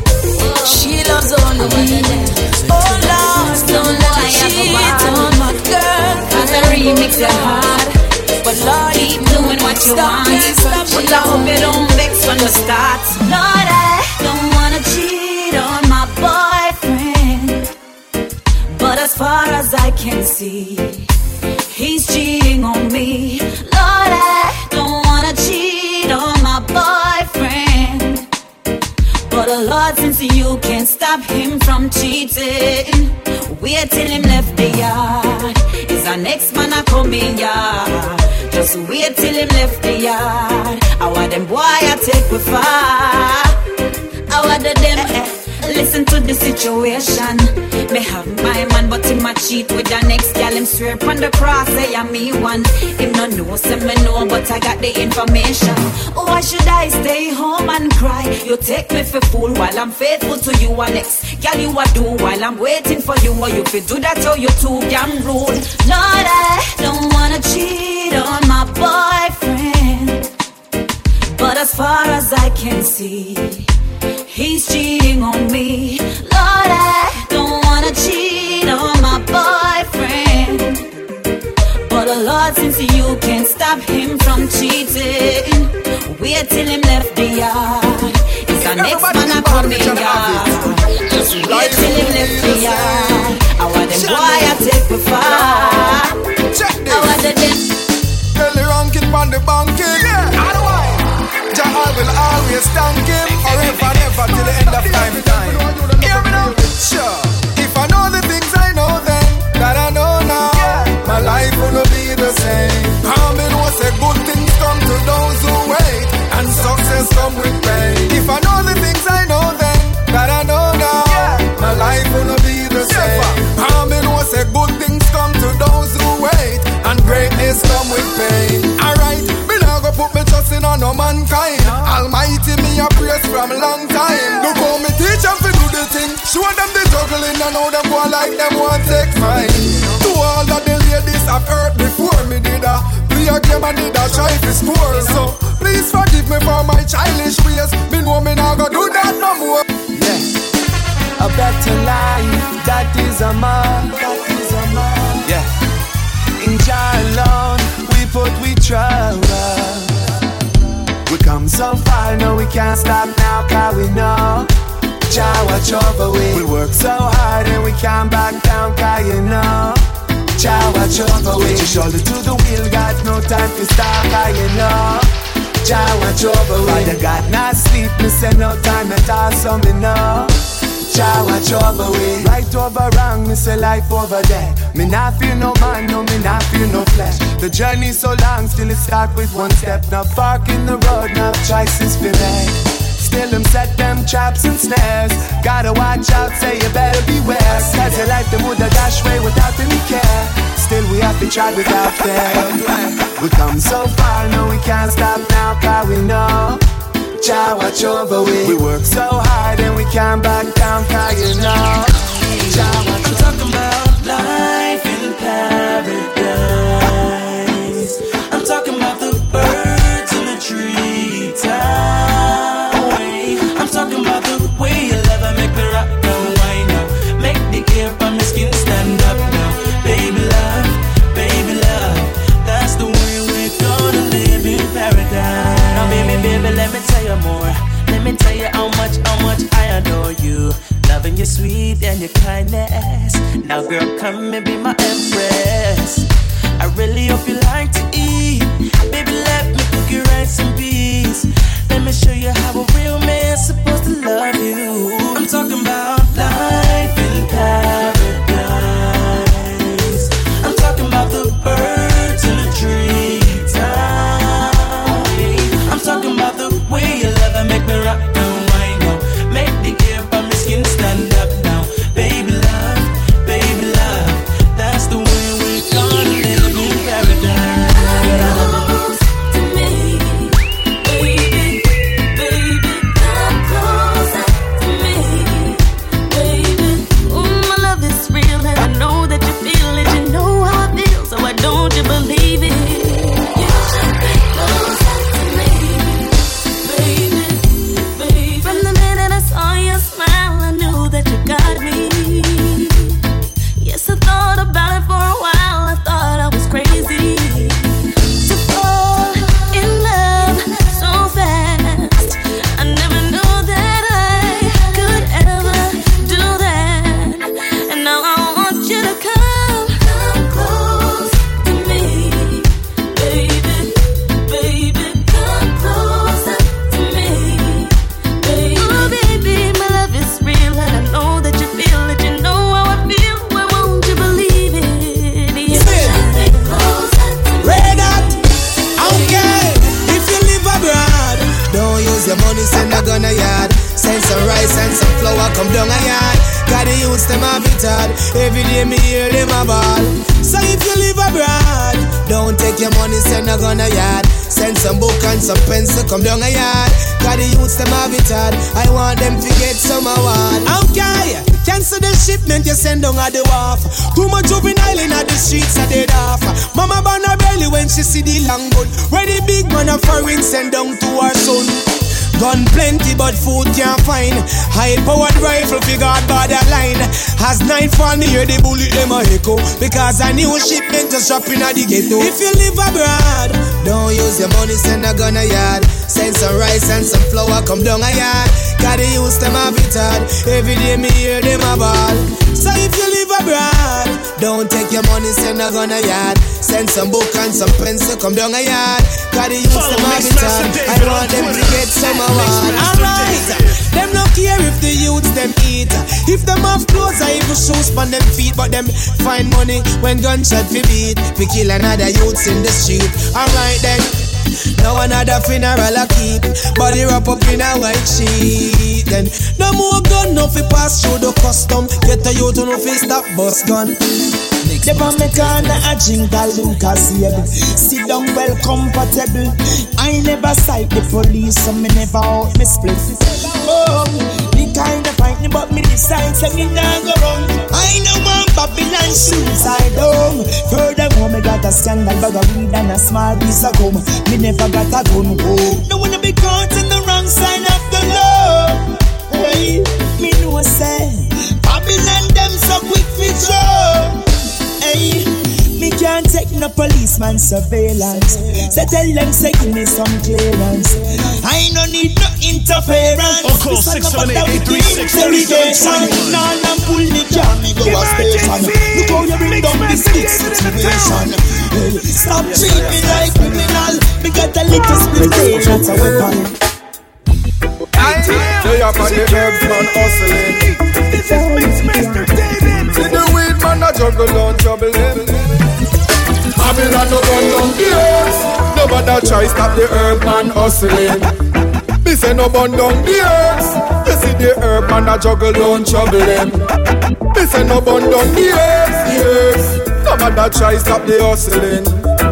she loves only me. Oh Lord, don't let me cheat on my girl. 'Cause I remix your heart, but Lord, keep doing what you want. But I hope you don't vex from the start. Lord, I don't wanna cheat on my boyfriend, but as far as I can see, he's cheating on me. Lord, I don't wanna cheat on my boyfriend, but oh Lord, since you can't stop him from cheating, wait till him left the yard. Is our next man a coming yard? Just wait till him left the yard. I want them boy I take with far. I want them listen to the situation. Me have my man, but him a cheat with the next gal. Him swear upon the cross, say I'm me one. Him no know, say me know, but I got the information. Oh, why should I stay home and cry? You take me for fool while I'm faithful to you, and next gal you a do while I'm waiting for you. Or you fi do that, or you too damn rude. Lord, I don't wanna cheat on my boyfriend, but as far as I can see, he's cheating on me. Lord, I don't wanna cheat on my boyfriend, but oh Lord, since you can't stop him from cheating, wait till him left the yard. Is the next man a coming, yeah. Just wait till him left me, yeah. I want them boy I take me far. I want the death. Belly ranking on the banking, yeah. Jah will always thank him forever, never till the end of time, time. Hear me now? Sure. If I know the things I know then, that I know now, my life will be the same. Harmony was a good things come to those who wait, and success come with pain. If I know the things I know then, that I know now, my life will be the same. Harmony was a good things come to those who wait, and greatness come with pain. Alright, me now go put me trust in on no mankind. Almighty me a praise from long time. Look how me teach them to do the thing. Show them the juggling and how them go like them want take mine. To all of the ladies I've heard before, me did a play a game and did a try to score. So please forgive me for my childish ways. Me know me now go do that no more. Yeah, a better life, that is a man. That is a man. Yeah, in Jah alone we put we trust. We come so far, no we can't stop now, cause we know Jah watch over we. We work so hard and we can't back down, cause you know Jah watch over we. Put your shoulder to the wheel, got no time to stop, cause you know Jah watch over we. Father God not sleep, me say no time at all, so me know Jah watch over we. Right over wrong, me say life over there. Me not feel no man, no me not feel no flesh. The journey so long, still it start with one step. Now fork in the road, now choices be made. Still them set them traps and snares. Gotta watch out, say you better beware. Cause your life them woulda dash away without any care. Still we have to try without fear. We come so far, no we can't stop now, cause we know Jah watch over we. We work so hard and we can't back down, cause you know Jah watch. I'm talking about life in paradise. I'm talking about the birds in the treetops. I'm talking about the way you love and make me rock and wind up. Make the hair on my skin stand up now. Baby love, baby love, that's the way we're gonna live in paradise. Now baby, baby, let me tell you more. Let me tell you how much, how much I adore you. Loving you sweet and your kindness. Now girl, come and be my empress. I really hope you like to eat. Baby, let me cook you rice and peas. Let me show you how a real man's supposed to love you. I'm talking about life in paradise. I'm talking about the birds in the treetops. I'm talking about the way you love and make me rock and wind up. Make the hair on my skin stand up now. Baby love, baby love, that's the way we're gonna live in paradise. To me, baby, baby, come closer to me, baby. Ooh, my love is real and I know that you feel it. You know how I feel, so why don't you believe it? You should be closer to me, baby, baby. From the minute I saw your smile, I knew that you got me. Yes, I thought about it for a while. I thought I was crazy to fall in love so fast. I never knew that I could ever do that. And now I want you to come, come close to me, baby, baby, come closer to me, baby. Oh, baby, my love is real and I know that you feel it. You know how I feel. Why won't you believe it? You should be closer to me. Red Hot, okay. If you live abroad, don't use your money, send a gun a yard. Send some rice and some flour, come down a yard. Got the youths, them have it hard. Every day me hear them a ball. So if you live abroad, don't take your money, send a gun a yard. Send some book and some pencil, come down a yard. Got the youths, them have it hard. I want them to get some award. Okay, cancel the shipment you send down at the wharf. Too much juvenile in the streets are dead off. Mama burn her belly when she see the long gun. Where the big man of foreign send down to her son. Gun plenty but food can't find. High powered rifle figure borderline. As night fall me hear the bullet them a echo. Because a new shipment just drop in the ghetto. If you live abroad, Don't use your money, send a gun a yard. Send some rice and some flour, come down a yard. Gotta use them have it hard. Every day me hear them a ball. So if you live abroad, don't take your money, send a gun a yard. Send some book and some pencil, come down a yard. Gotta use them have it hard. I want them to get some award. Alright, them no care if the youths them eat. If them have clothes or even shoes on them feet, but them find money when gunshot fi beat. We kill another youths in the street. Alright then, now another funeral I keep. Body wrap up in a white sheet. Then no more gun, no fi pass through the custom. Get a youth no fi stop bus gun. The Pamecana a drink a Lucas here. Sit down well comfortable. I never sight the police, so me never out me split. Oh, the kind of fight me, but me decide say me nah go wrong. I know one Babylon suicide home. Furthermore, me got a scandal bag of weed and a small piece of gum. Me never got a gun. Oh, no wanna be caught in the wrong side of the law. Hey, me know say Babylon them so quick fi throw. Hey, me can't take no policeman surveillance. So tell them say give me some clearance. I no need no interference. Of course, six seven eight eight three six three seven one. Now I'm pull me can me go a station. Look how you bring down the six situation. Hey, stop treat me like criminal. Me got a little split, that's a weapon. They up on the herbs man hustling. This is Mixmaster David. See the weed man a juggle on trouble them. Babylon no gun down the earth. Nobody try stop the herb man hustling. Me say no bun down the earth. You see the herb man a juggle on trouble them. Me say no bun down the earth. The earth. Nobody try stop the hustling.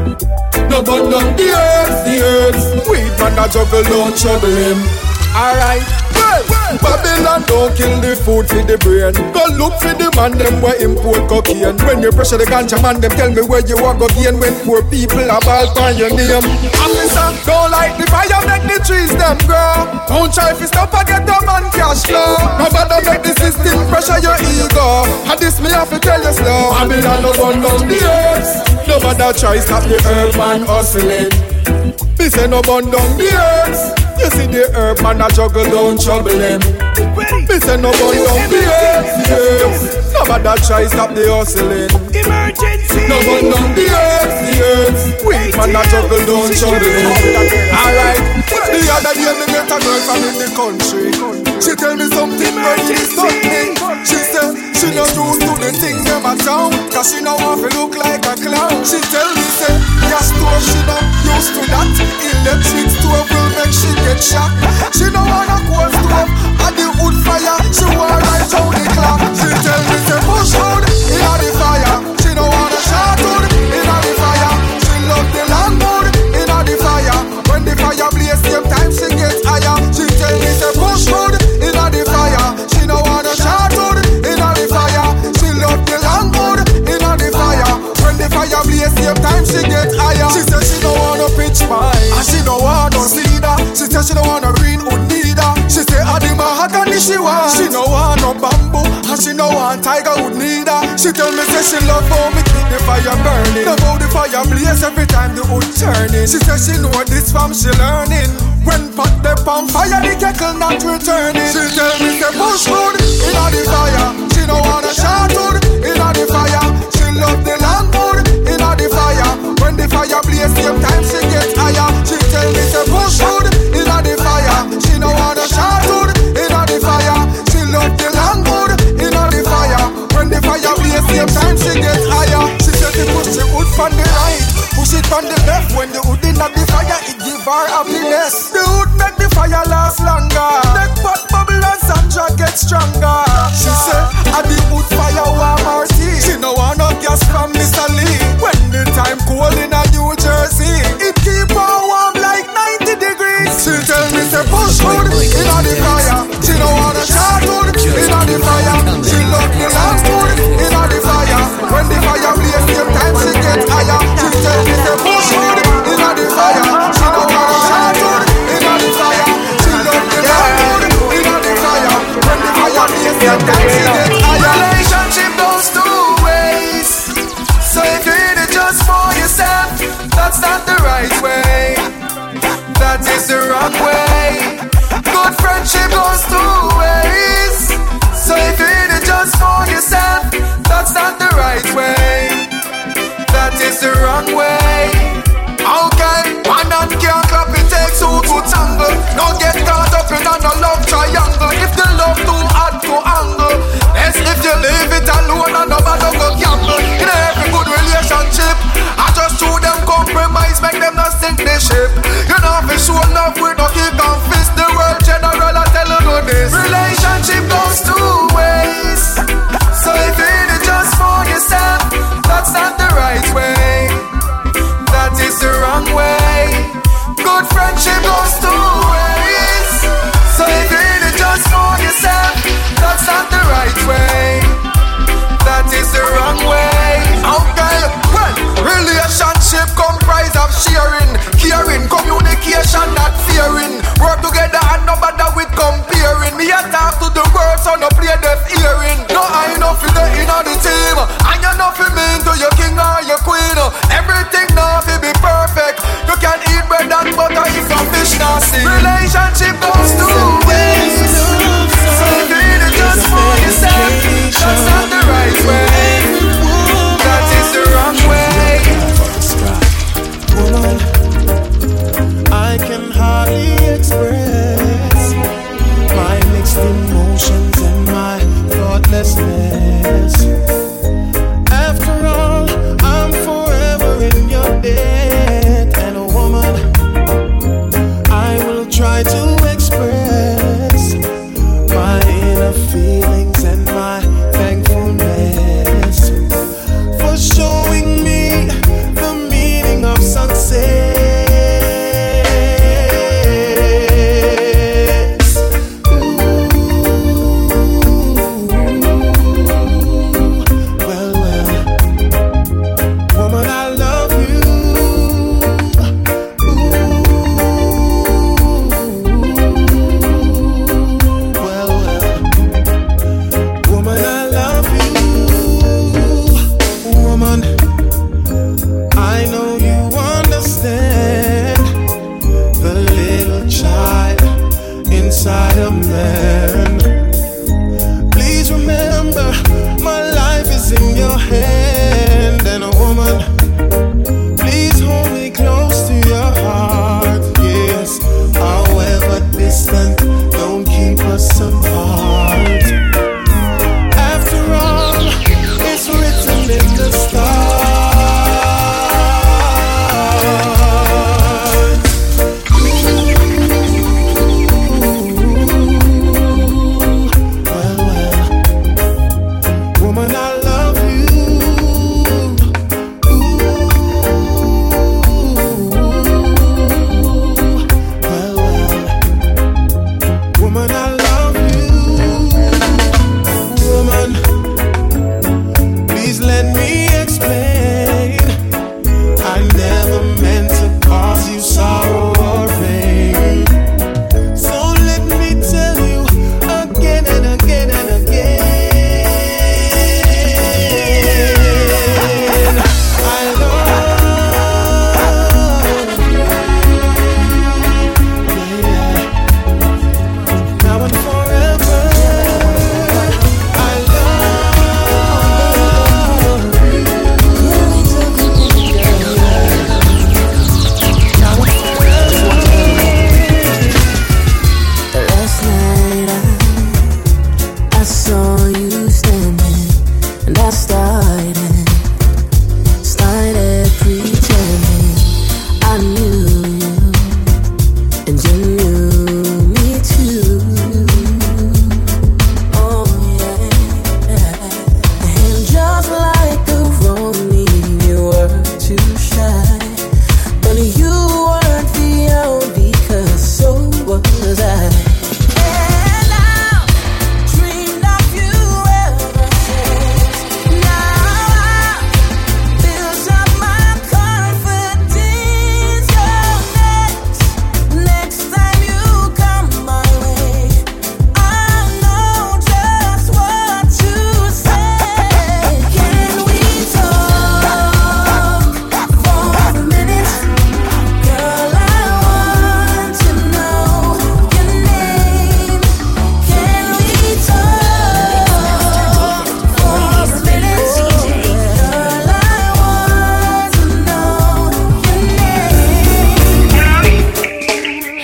No bun down the earth. The earth. Weed man a juggle on trouble him. Alright, well, Babylon don't kill the food for the brain. Go look for the man them where import cocaine. When you pressure the ganja man, them tell me where you are go gain. When poor people are ball on your name. Officer, don't light the fire, make the trees them grow. Don't try to stop and get the man cash flow. Nobody make the system pressure your ego. And this me have to tell you slow. Babylon no run down the earth. Nobody try stop the herb man hustling. Me say no burn down the earth. You see the herb man a juggle, don't trouble him. Me say no burn down the earth, yes. Nobody try stop the hustling. Emergency. No burn down the earth, yes. Weed man a juggle, don't trouble him. Alright. The other day me met a girl from in the country. She tell me something very something. She said she not used to the things them a town, cause she no want to look like a clown. She tell me say gas stove she not used to that. Electric stove will make she get shot. She no want a cold stove and the wood fire. She want right down the clock. She tell me say push wood inna the fire. She no want a shot wood inna the fire. She love the land wood inna the fire. When the fire blaze same time she get higher. She tell me say push wood inna the fire. She no want a shot wood inna the fire. She love the land wood inna the fire. When the fire blaze same time she get higher. She say she no want no pitch pine and she no want no cedar. She say she no want no green wood neither. She say I the mahogany she want. She no want no bamboo and she no want tiger wood neither. She tell me say she love how me keep the fire burning. Love how the fire blaze every time the wood turning. She say she know this from she learning. When pot the on fire the kettle not returning. She tell me say push wood inna the fire. She no want a shot wood inna the fire. She love the land wood inna the fire. When the fire blaze same time she get higher. She tell me say push wood inna the fire. She no want a shot wood inna the fire. She love the land wood inna the fire. When the fire blaze same time she get higher. She say she push the wood from the right, push it from the left. When the wood inna the fire it give her happiness. The wood make the fire last longer. Neck pot bubble and Sandra get stronger. She say a the wood fire warm her tea. She no want no gas from Mister Lee. When the time cold in a New Jersey, it keep her warm like ninety degrees. She tell me say push wood inna the fire. She no want a shot wood inna the fire. She love the last wood inna the fire. When the fire blaze same time she get higher. She tell me say push wood inna the fire. She no want a shot wood inna the fire. She love the last wood inna the fire. When the fire blaze same time she get higher. Relationship goes two ways, so if you do it just for yourself, the wrong way. Good friendship goes two ways. So if you need it just for yourself, that's not the right way. That is the wrong way. Okay, one hand can't clap, it takes two to tangle. Don't get caught up in a love triangle. If the love too hard to angle, best if you leave it alone and nobody go gamble. In every good relationship, I just show them compromise, make them not sink the ship. You know if you show love, we don't keep on fist. The world general, I tell you this. Relationship goes two ways. So if you need it just for yourself, that's not the right way. That is the wrong way. Good friendship goes two ways. So if you need it just for yourself, that's not the right way. That is the wrong way. Okay, well, relationship comprise of sharing, caring, communication, not fearing. Work together and no bother with comparing. Me a talk to the world, so no play deaf hearing. No, I know for the inner the team, and you know for me to your king or your queen. Everything now fi be perfect. You can eat bread and butter if your fish not see. Relationship goes two ways. So if you need it just for yourself, that's not the right way. That is the wrong way. Woman, I can hardly express my mixed emotions and my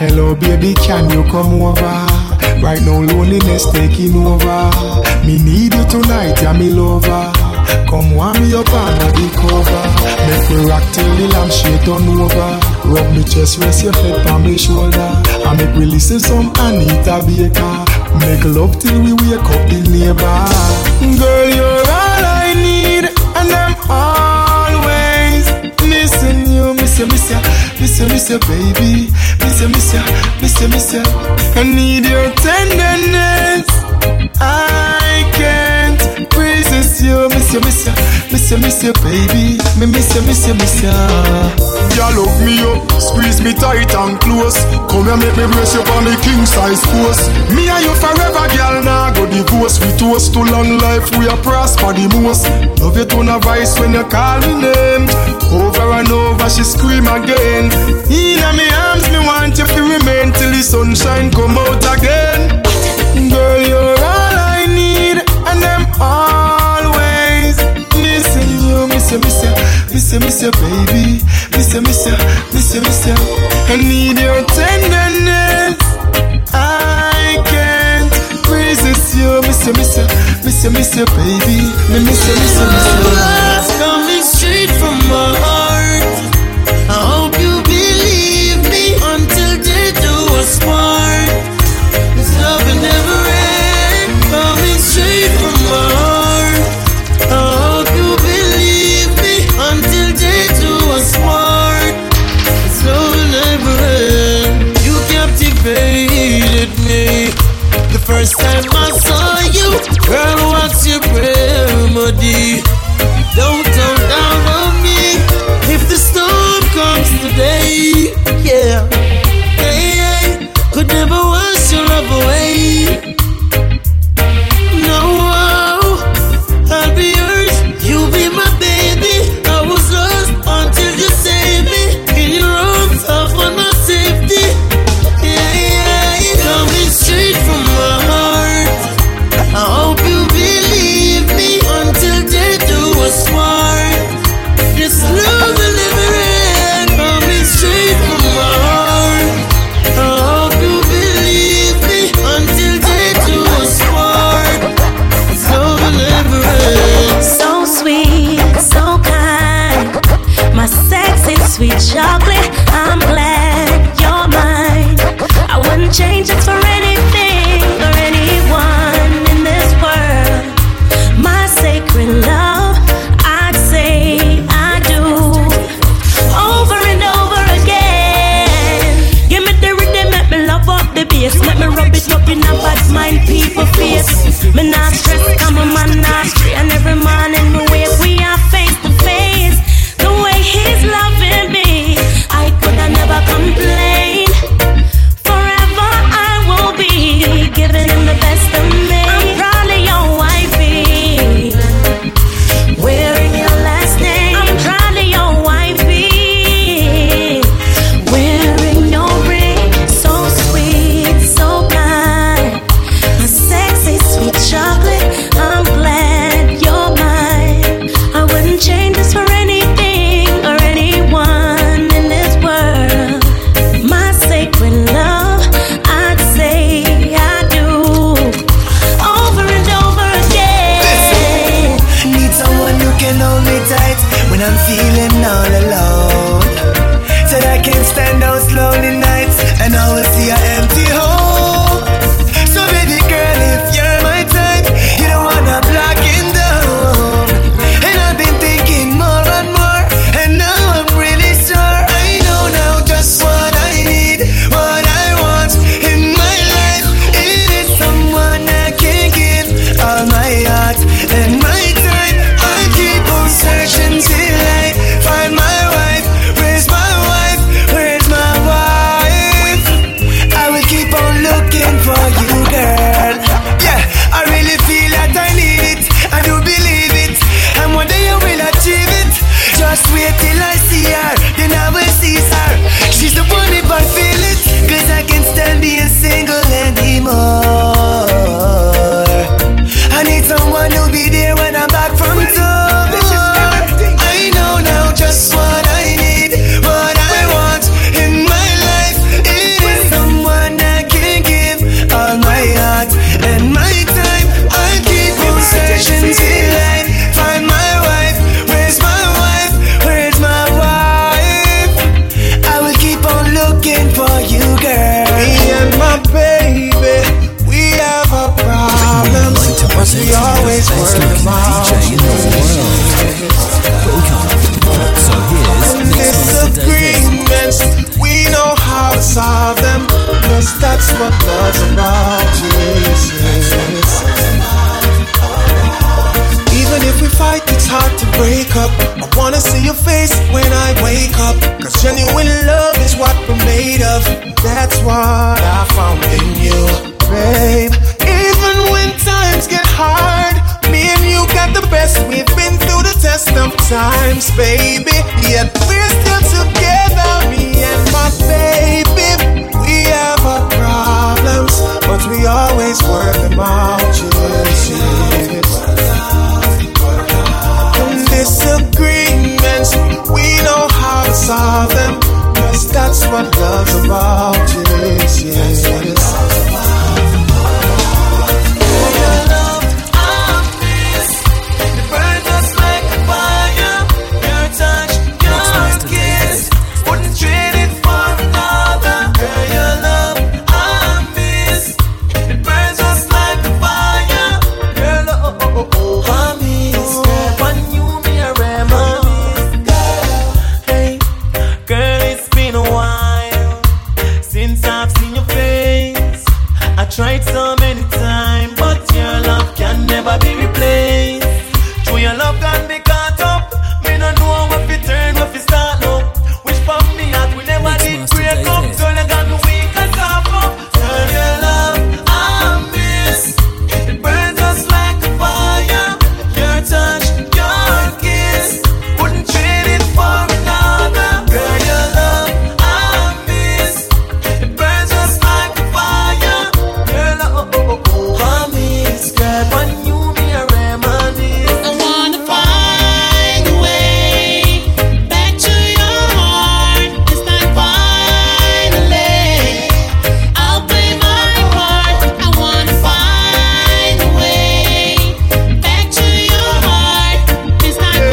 Hello baby, can you come over? Right now loneliness taking over. Me need you tonight, yeah me lover. Come warm me up under the cover. Make me rock till the lampshade turn over. Rub me chest, rest your head on me shoulder. And make me listen some Anita Baker. Make love till we wake up the neighbor. Girl, you're all I need, and I'm always missing you. Miss you, miss you, miss you, miss you, baby. Miss you, miss you, miss you, miss you. I need your tenderness. I can't resist you. Miss you, miss you, miss you, miss you, baby. Me miss you, miss you, miss you. You love me up, squeeze me tight and close. Come here, make me brace you on the king size post. Me and you forever, girl, now go divorce. We toast to long life, we are prosper the most. Love you tone of voice when you call me name. Over and over, she scream again. In my arms, me want you to remain till the sunshine come out again. Girl, you're all I need, and I'm always missing you. Miss you, miss you, miss you, miss you, baby. Miss you, miss you, miss you, miss you. I need your tenderness. I can't resist you. Miss you, miss you, miss you, miss you, baby. Me miss you, miss you, miss you. It's coming straight from my heart. I hope you believe me until they do us part. This love will never end. Coming straight from my heart. I hope you believe me until they do us part. This love will never end. You captivated me the first time I saw you. Girl, what's your remedy? Don't turn down on me if the storm comes today. Yeah, hey, hey. Could never wash your love away. No, I'll be yours. You be my baby. I was lost until you saved me. In your arms, I found my safety. Yeah, yeah, coming straight from my heart. I hope you believe me until they do us part. This love will never end. Coming straight from my heart. I hope you believe me until they do us part. This love will never end. So sweet, so kind, my sexy sweet chocolate. I'm glad you're mine. I wouldn't change it for anything or anyone in this world. My sacred love, I'd say I do. Over and over again. Give me the rhythm, make me love up the bass. Let me rub it up in a bad mind people face. Me not stress, I'm a man not straight. And every morning we wake, we are face to face. The way he's loving me, I could have never complain. Forever I will what love's about, yes, yes. Even if we fight, it's hard to break up. I wanna see your face when I wake up, cause genuine love is what we're made of. That's what I found in you, babe. Even when times get hard, me and you got the best. We've been through the test of times, baby. Yet we're still together, me and my baby. We have our problems, but we always work them out, yes, yes. And disagreements, we know how to solve them, cause that's what love's about, yes, yes. Tried so many times, but your love can never be replaced. True, your love can be caught up. Me no know what fi turn, what fi start now. Wish for me that we never did break up. Girl, you got me weak and soft up. Girl, your love I miss. It burns us like a fire. Your touch, your kiss, wouldn't trade it for another. Girl, your love I miss. It burns us like a fire. Oh, oh, oh, oh, miss, girl, when you me a reminisce. I wanna find a way back to your heart. This time finally I'll play my part. I wanna find a way back to your heart. This time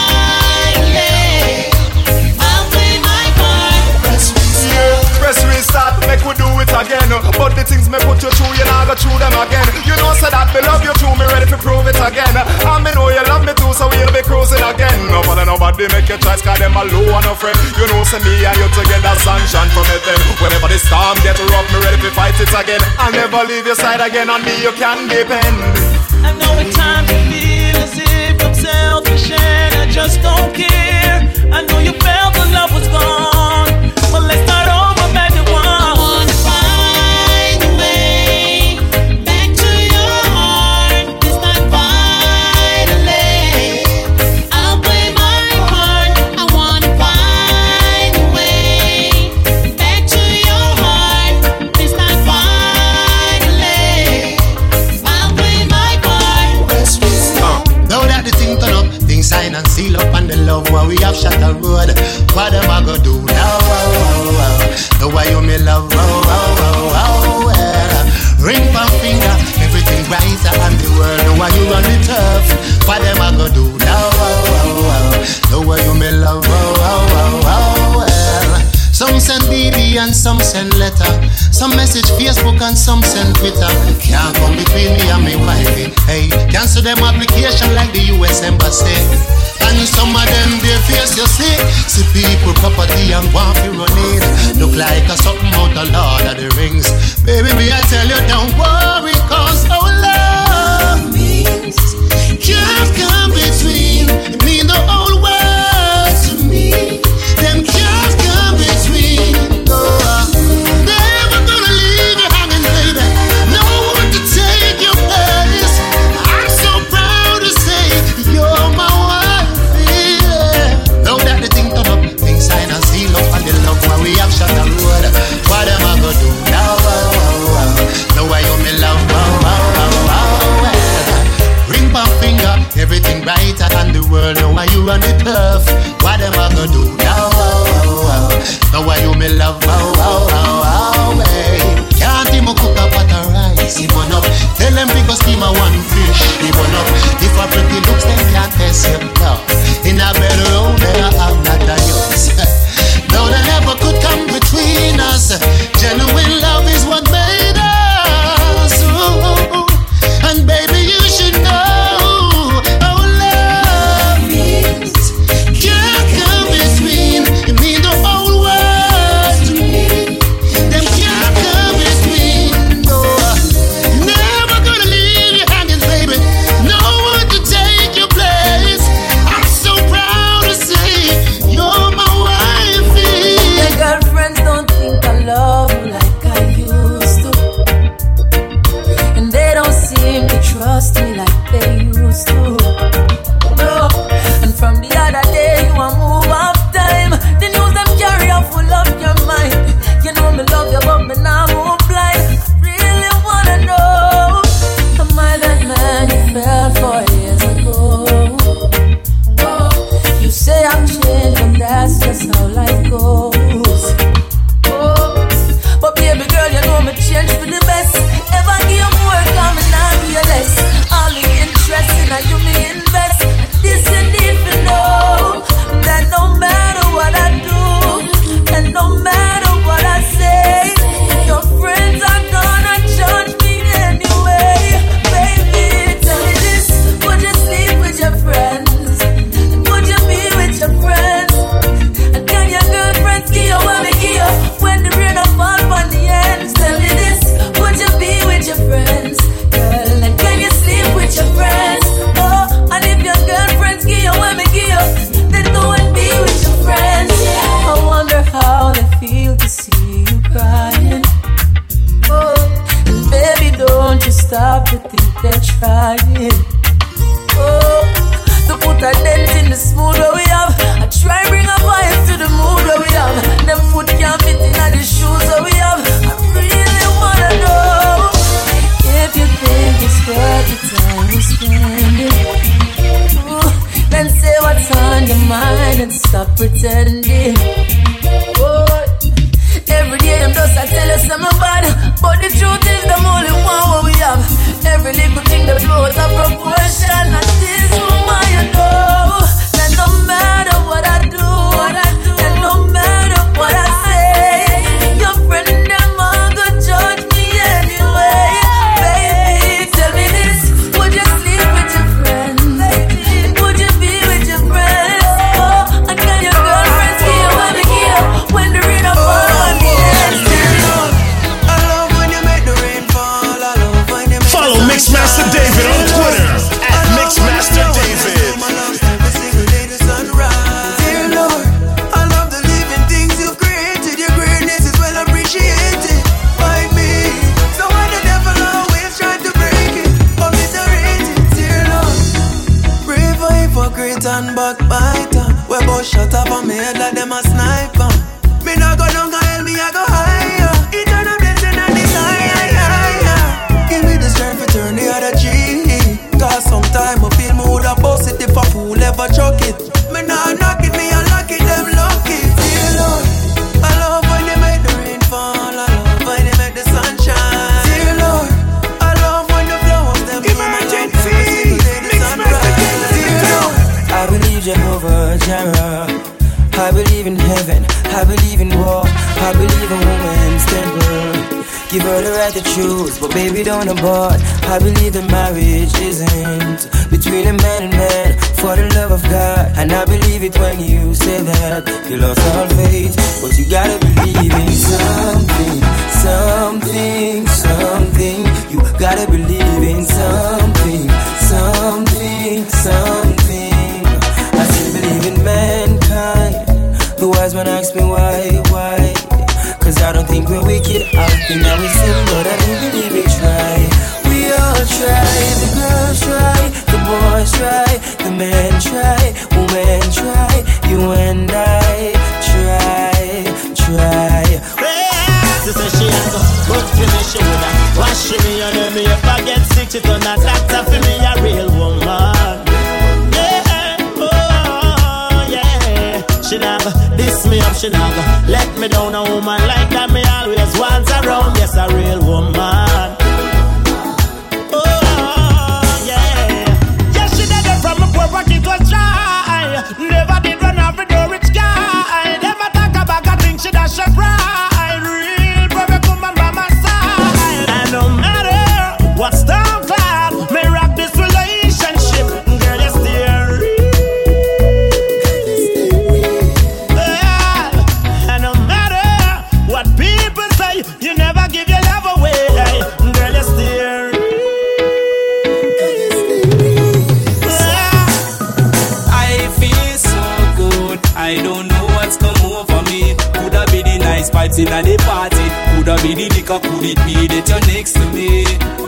finally I'll play my part. Press restart, make we do it again. But the things me put you through, you not go through them again. You know say that me love you too, me ready to prove it again. And me know you love me too, so we'll be cruising again. Nobody, nobody make your choice, cause them alone and a friend. You know say me and you together, sunshine from it then. Whenever the storm get rough, me ready to fight it again. I'll never leave your side again, on me you can depend. I know it's time to feel as if I'm selfish and I just don't care. I know you felt the love was gone, but let's start over back to one. I wanna find a way back to your heart. This time finally I'll play my part. I wanna find a way back to your heart. This time finally I'll play my part. Now that the thing turn up, things sign and seal up, and the love where we have shot the road. What am I gonna do now? Oh, oh, oh. The way you me love, oh, oh, oh, oh, well. Ring my finger, everything brighter, and the world know why you run it tough. What am I gonna do now? Oh, oh, oh. The way you me love, oh, oh, oh, oh, well. Some send B B and some send letter. Some message Facebook and some send Twitter. Can't come between me and me wifey. Hey, cancel them application like the U S Embassy. And some of them their face you see. See people property and want to run it. Look like a something out the Lord of the Rings. Baby, me I tell you don't worry, cause our love means can't come between. It mean the whole world to me. Them can't come between. No, never gonna leave you hanging, baby. No one to take your place. I'm so proud to say you're my wife. Yeah. Now that the thing turn up, things sign and seal up, and the love where we have shot the road. What am I gonna do now? Oh, oh, oh. Now I you me love. Oh, oh, oh, oh, well. Ring my finger, everything brighter, and the world know why you run it tough. What am I gonna do now? Oh, oh, oh. Now why you me love? Oh, oh, oh, oh, hey. Can't even cook up at a rice. Even up, tell them because scheme a one fish. Even up, if a pretty looks then can't test your love. In a bedroom there I'm not a yours. No, they never could come between us. Genuine love is what made us. Ooh. And baby you should know our love means can't come between. It mean the whole world to me. Them can't come between. and backbiter. We both shut up on me head like them a sniper. Me nah go down, hell me I go higher. Eternal blessing and desire. Give me the strength to turn the other cheek. Cause sometime I feel me woulda bust it if a fool ever chuck it. Me nah knock it, me unlock it, them lucky. Dear Lord, I love when they make the rain fall. I love when they make the sun shine. Dear Lord, I love when the flowers them bloom. Emergency, mix master. Dear Lord, I believe Jehovah Jireh. I believe in heaven, I believe in war, I believe in woman's temple. Give her the right to choose, but baby don't abort. I believe that marriage isn't between a man and man, for the love of God. And I believe it when you say that you lost all faith, but you gotta believe in something, something, something. You gotta believe in something, something, something. I still believe in mankind. The wise man asks me why, why? Cause I don't think we're wicked, I think that we sin, but I do believe we try. We all try, the girls try, the boys try, the men try, women try, you and I try, try. Sister, she a go cook for me, she woulda wash me under me. If I get sick, she turn a doctor for me, a real woman. She never diss me up, she never let me down. A woman like that me always wants around. Yes, a real woman. Oh, yeah. Yeah, she did it from a poor pocket was dry. Never did run off with no rich guy. Never talk about a thing she dash a pride. Real perfect woman by my side. And no matter what's down cloud, me rock this relationship. Girl, you still real. You never give your love away, girl, you still I feel so good, I don't know what's come over me. Coulda be the nice vibes in the party, coulda be the liquor, could it be that you're next to me?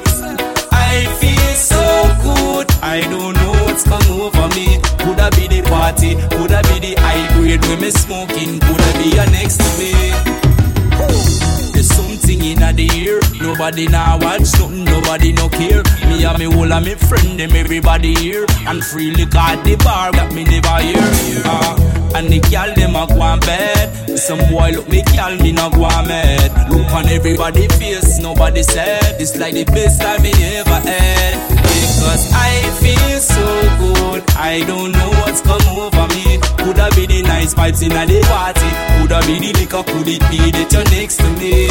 I feel so good, I don't know what's come over me. Coulda be the party, coulda be the high grade when me smoking, coulda be you next to me. There's something in the air. Nobody now watch nothing, nobody no care. Me and me whole and me friend them everybody here. And freely got the bar got me never hear. uh, And the girl them a go on bed. Some boy look me girl me not go on mad. Look on everybody face, nobody said this like the best time me ever had. Because I feel so good, I don't know what's come over me. Coulda be the nice vibes in the party, coulda be the liquor, could it be that you're next to me?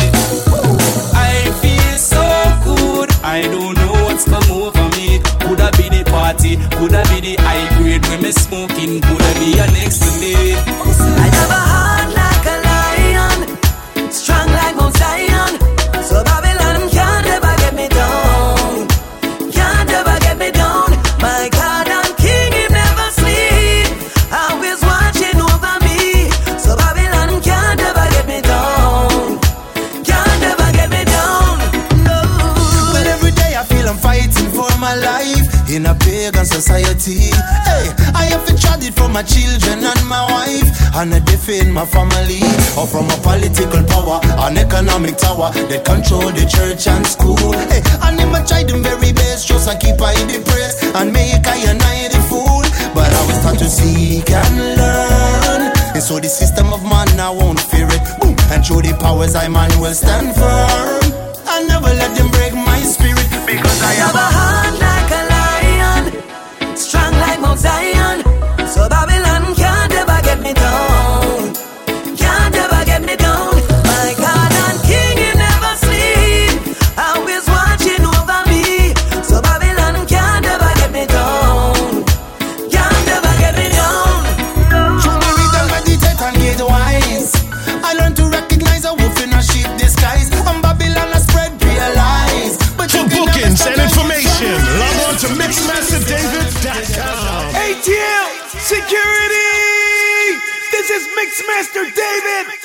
I feel so good, I don't know what's come over me. Coulda be the party, coulda be the high grade when me smoking, coulda be you next to me. I have a heart like a lion, strong like Mount Zion. So Babylon can't ever get me down, can't ever get me down. My God and King, He never sleep, always watching over me. So Babylon can't ever get me down, can't ever get me down. No. Well, every day I feel I'm fighting for my life in a pagan society. Hey, I have to try it for my children and my wife, and I defend my family, or from a political power, an economic tower that control the church and school. Hey, and them I try them very best, just I keep I depressed and make I and I the fool. But I was taught to seek and learn, and so the system of man I won't fear it. Boom. And through the powers I man will stand firm. I never let them break my spirit, because I have a heart like a lion, strong like Mount Zion. So Babylon can't ever get me down, can't ever get me down. My God and King, He never sleep, always watching over me. So Babylon can't ever get me down, can't ever get me down. Through me read and meditate and get wise, I learned to recognize a wolf in a sheep disguise. And Babylon has spread real lies. But for bookings and information, log on to mix master david dot com. A T L Security! This is Mixmaster David!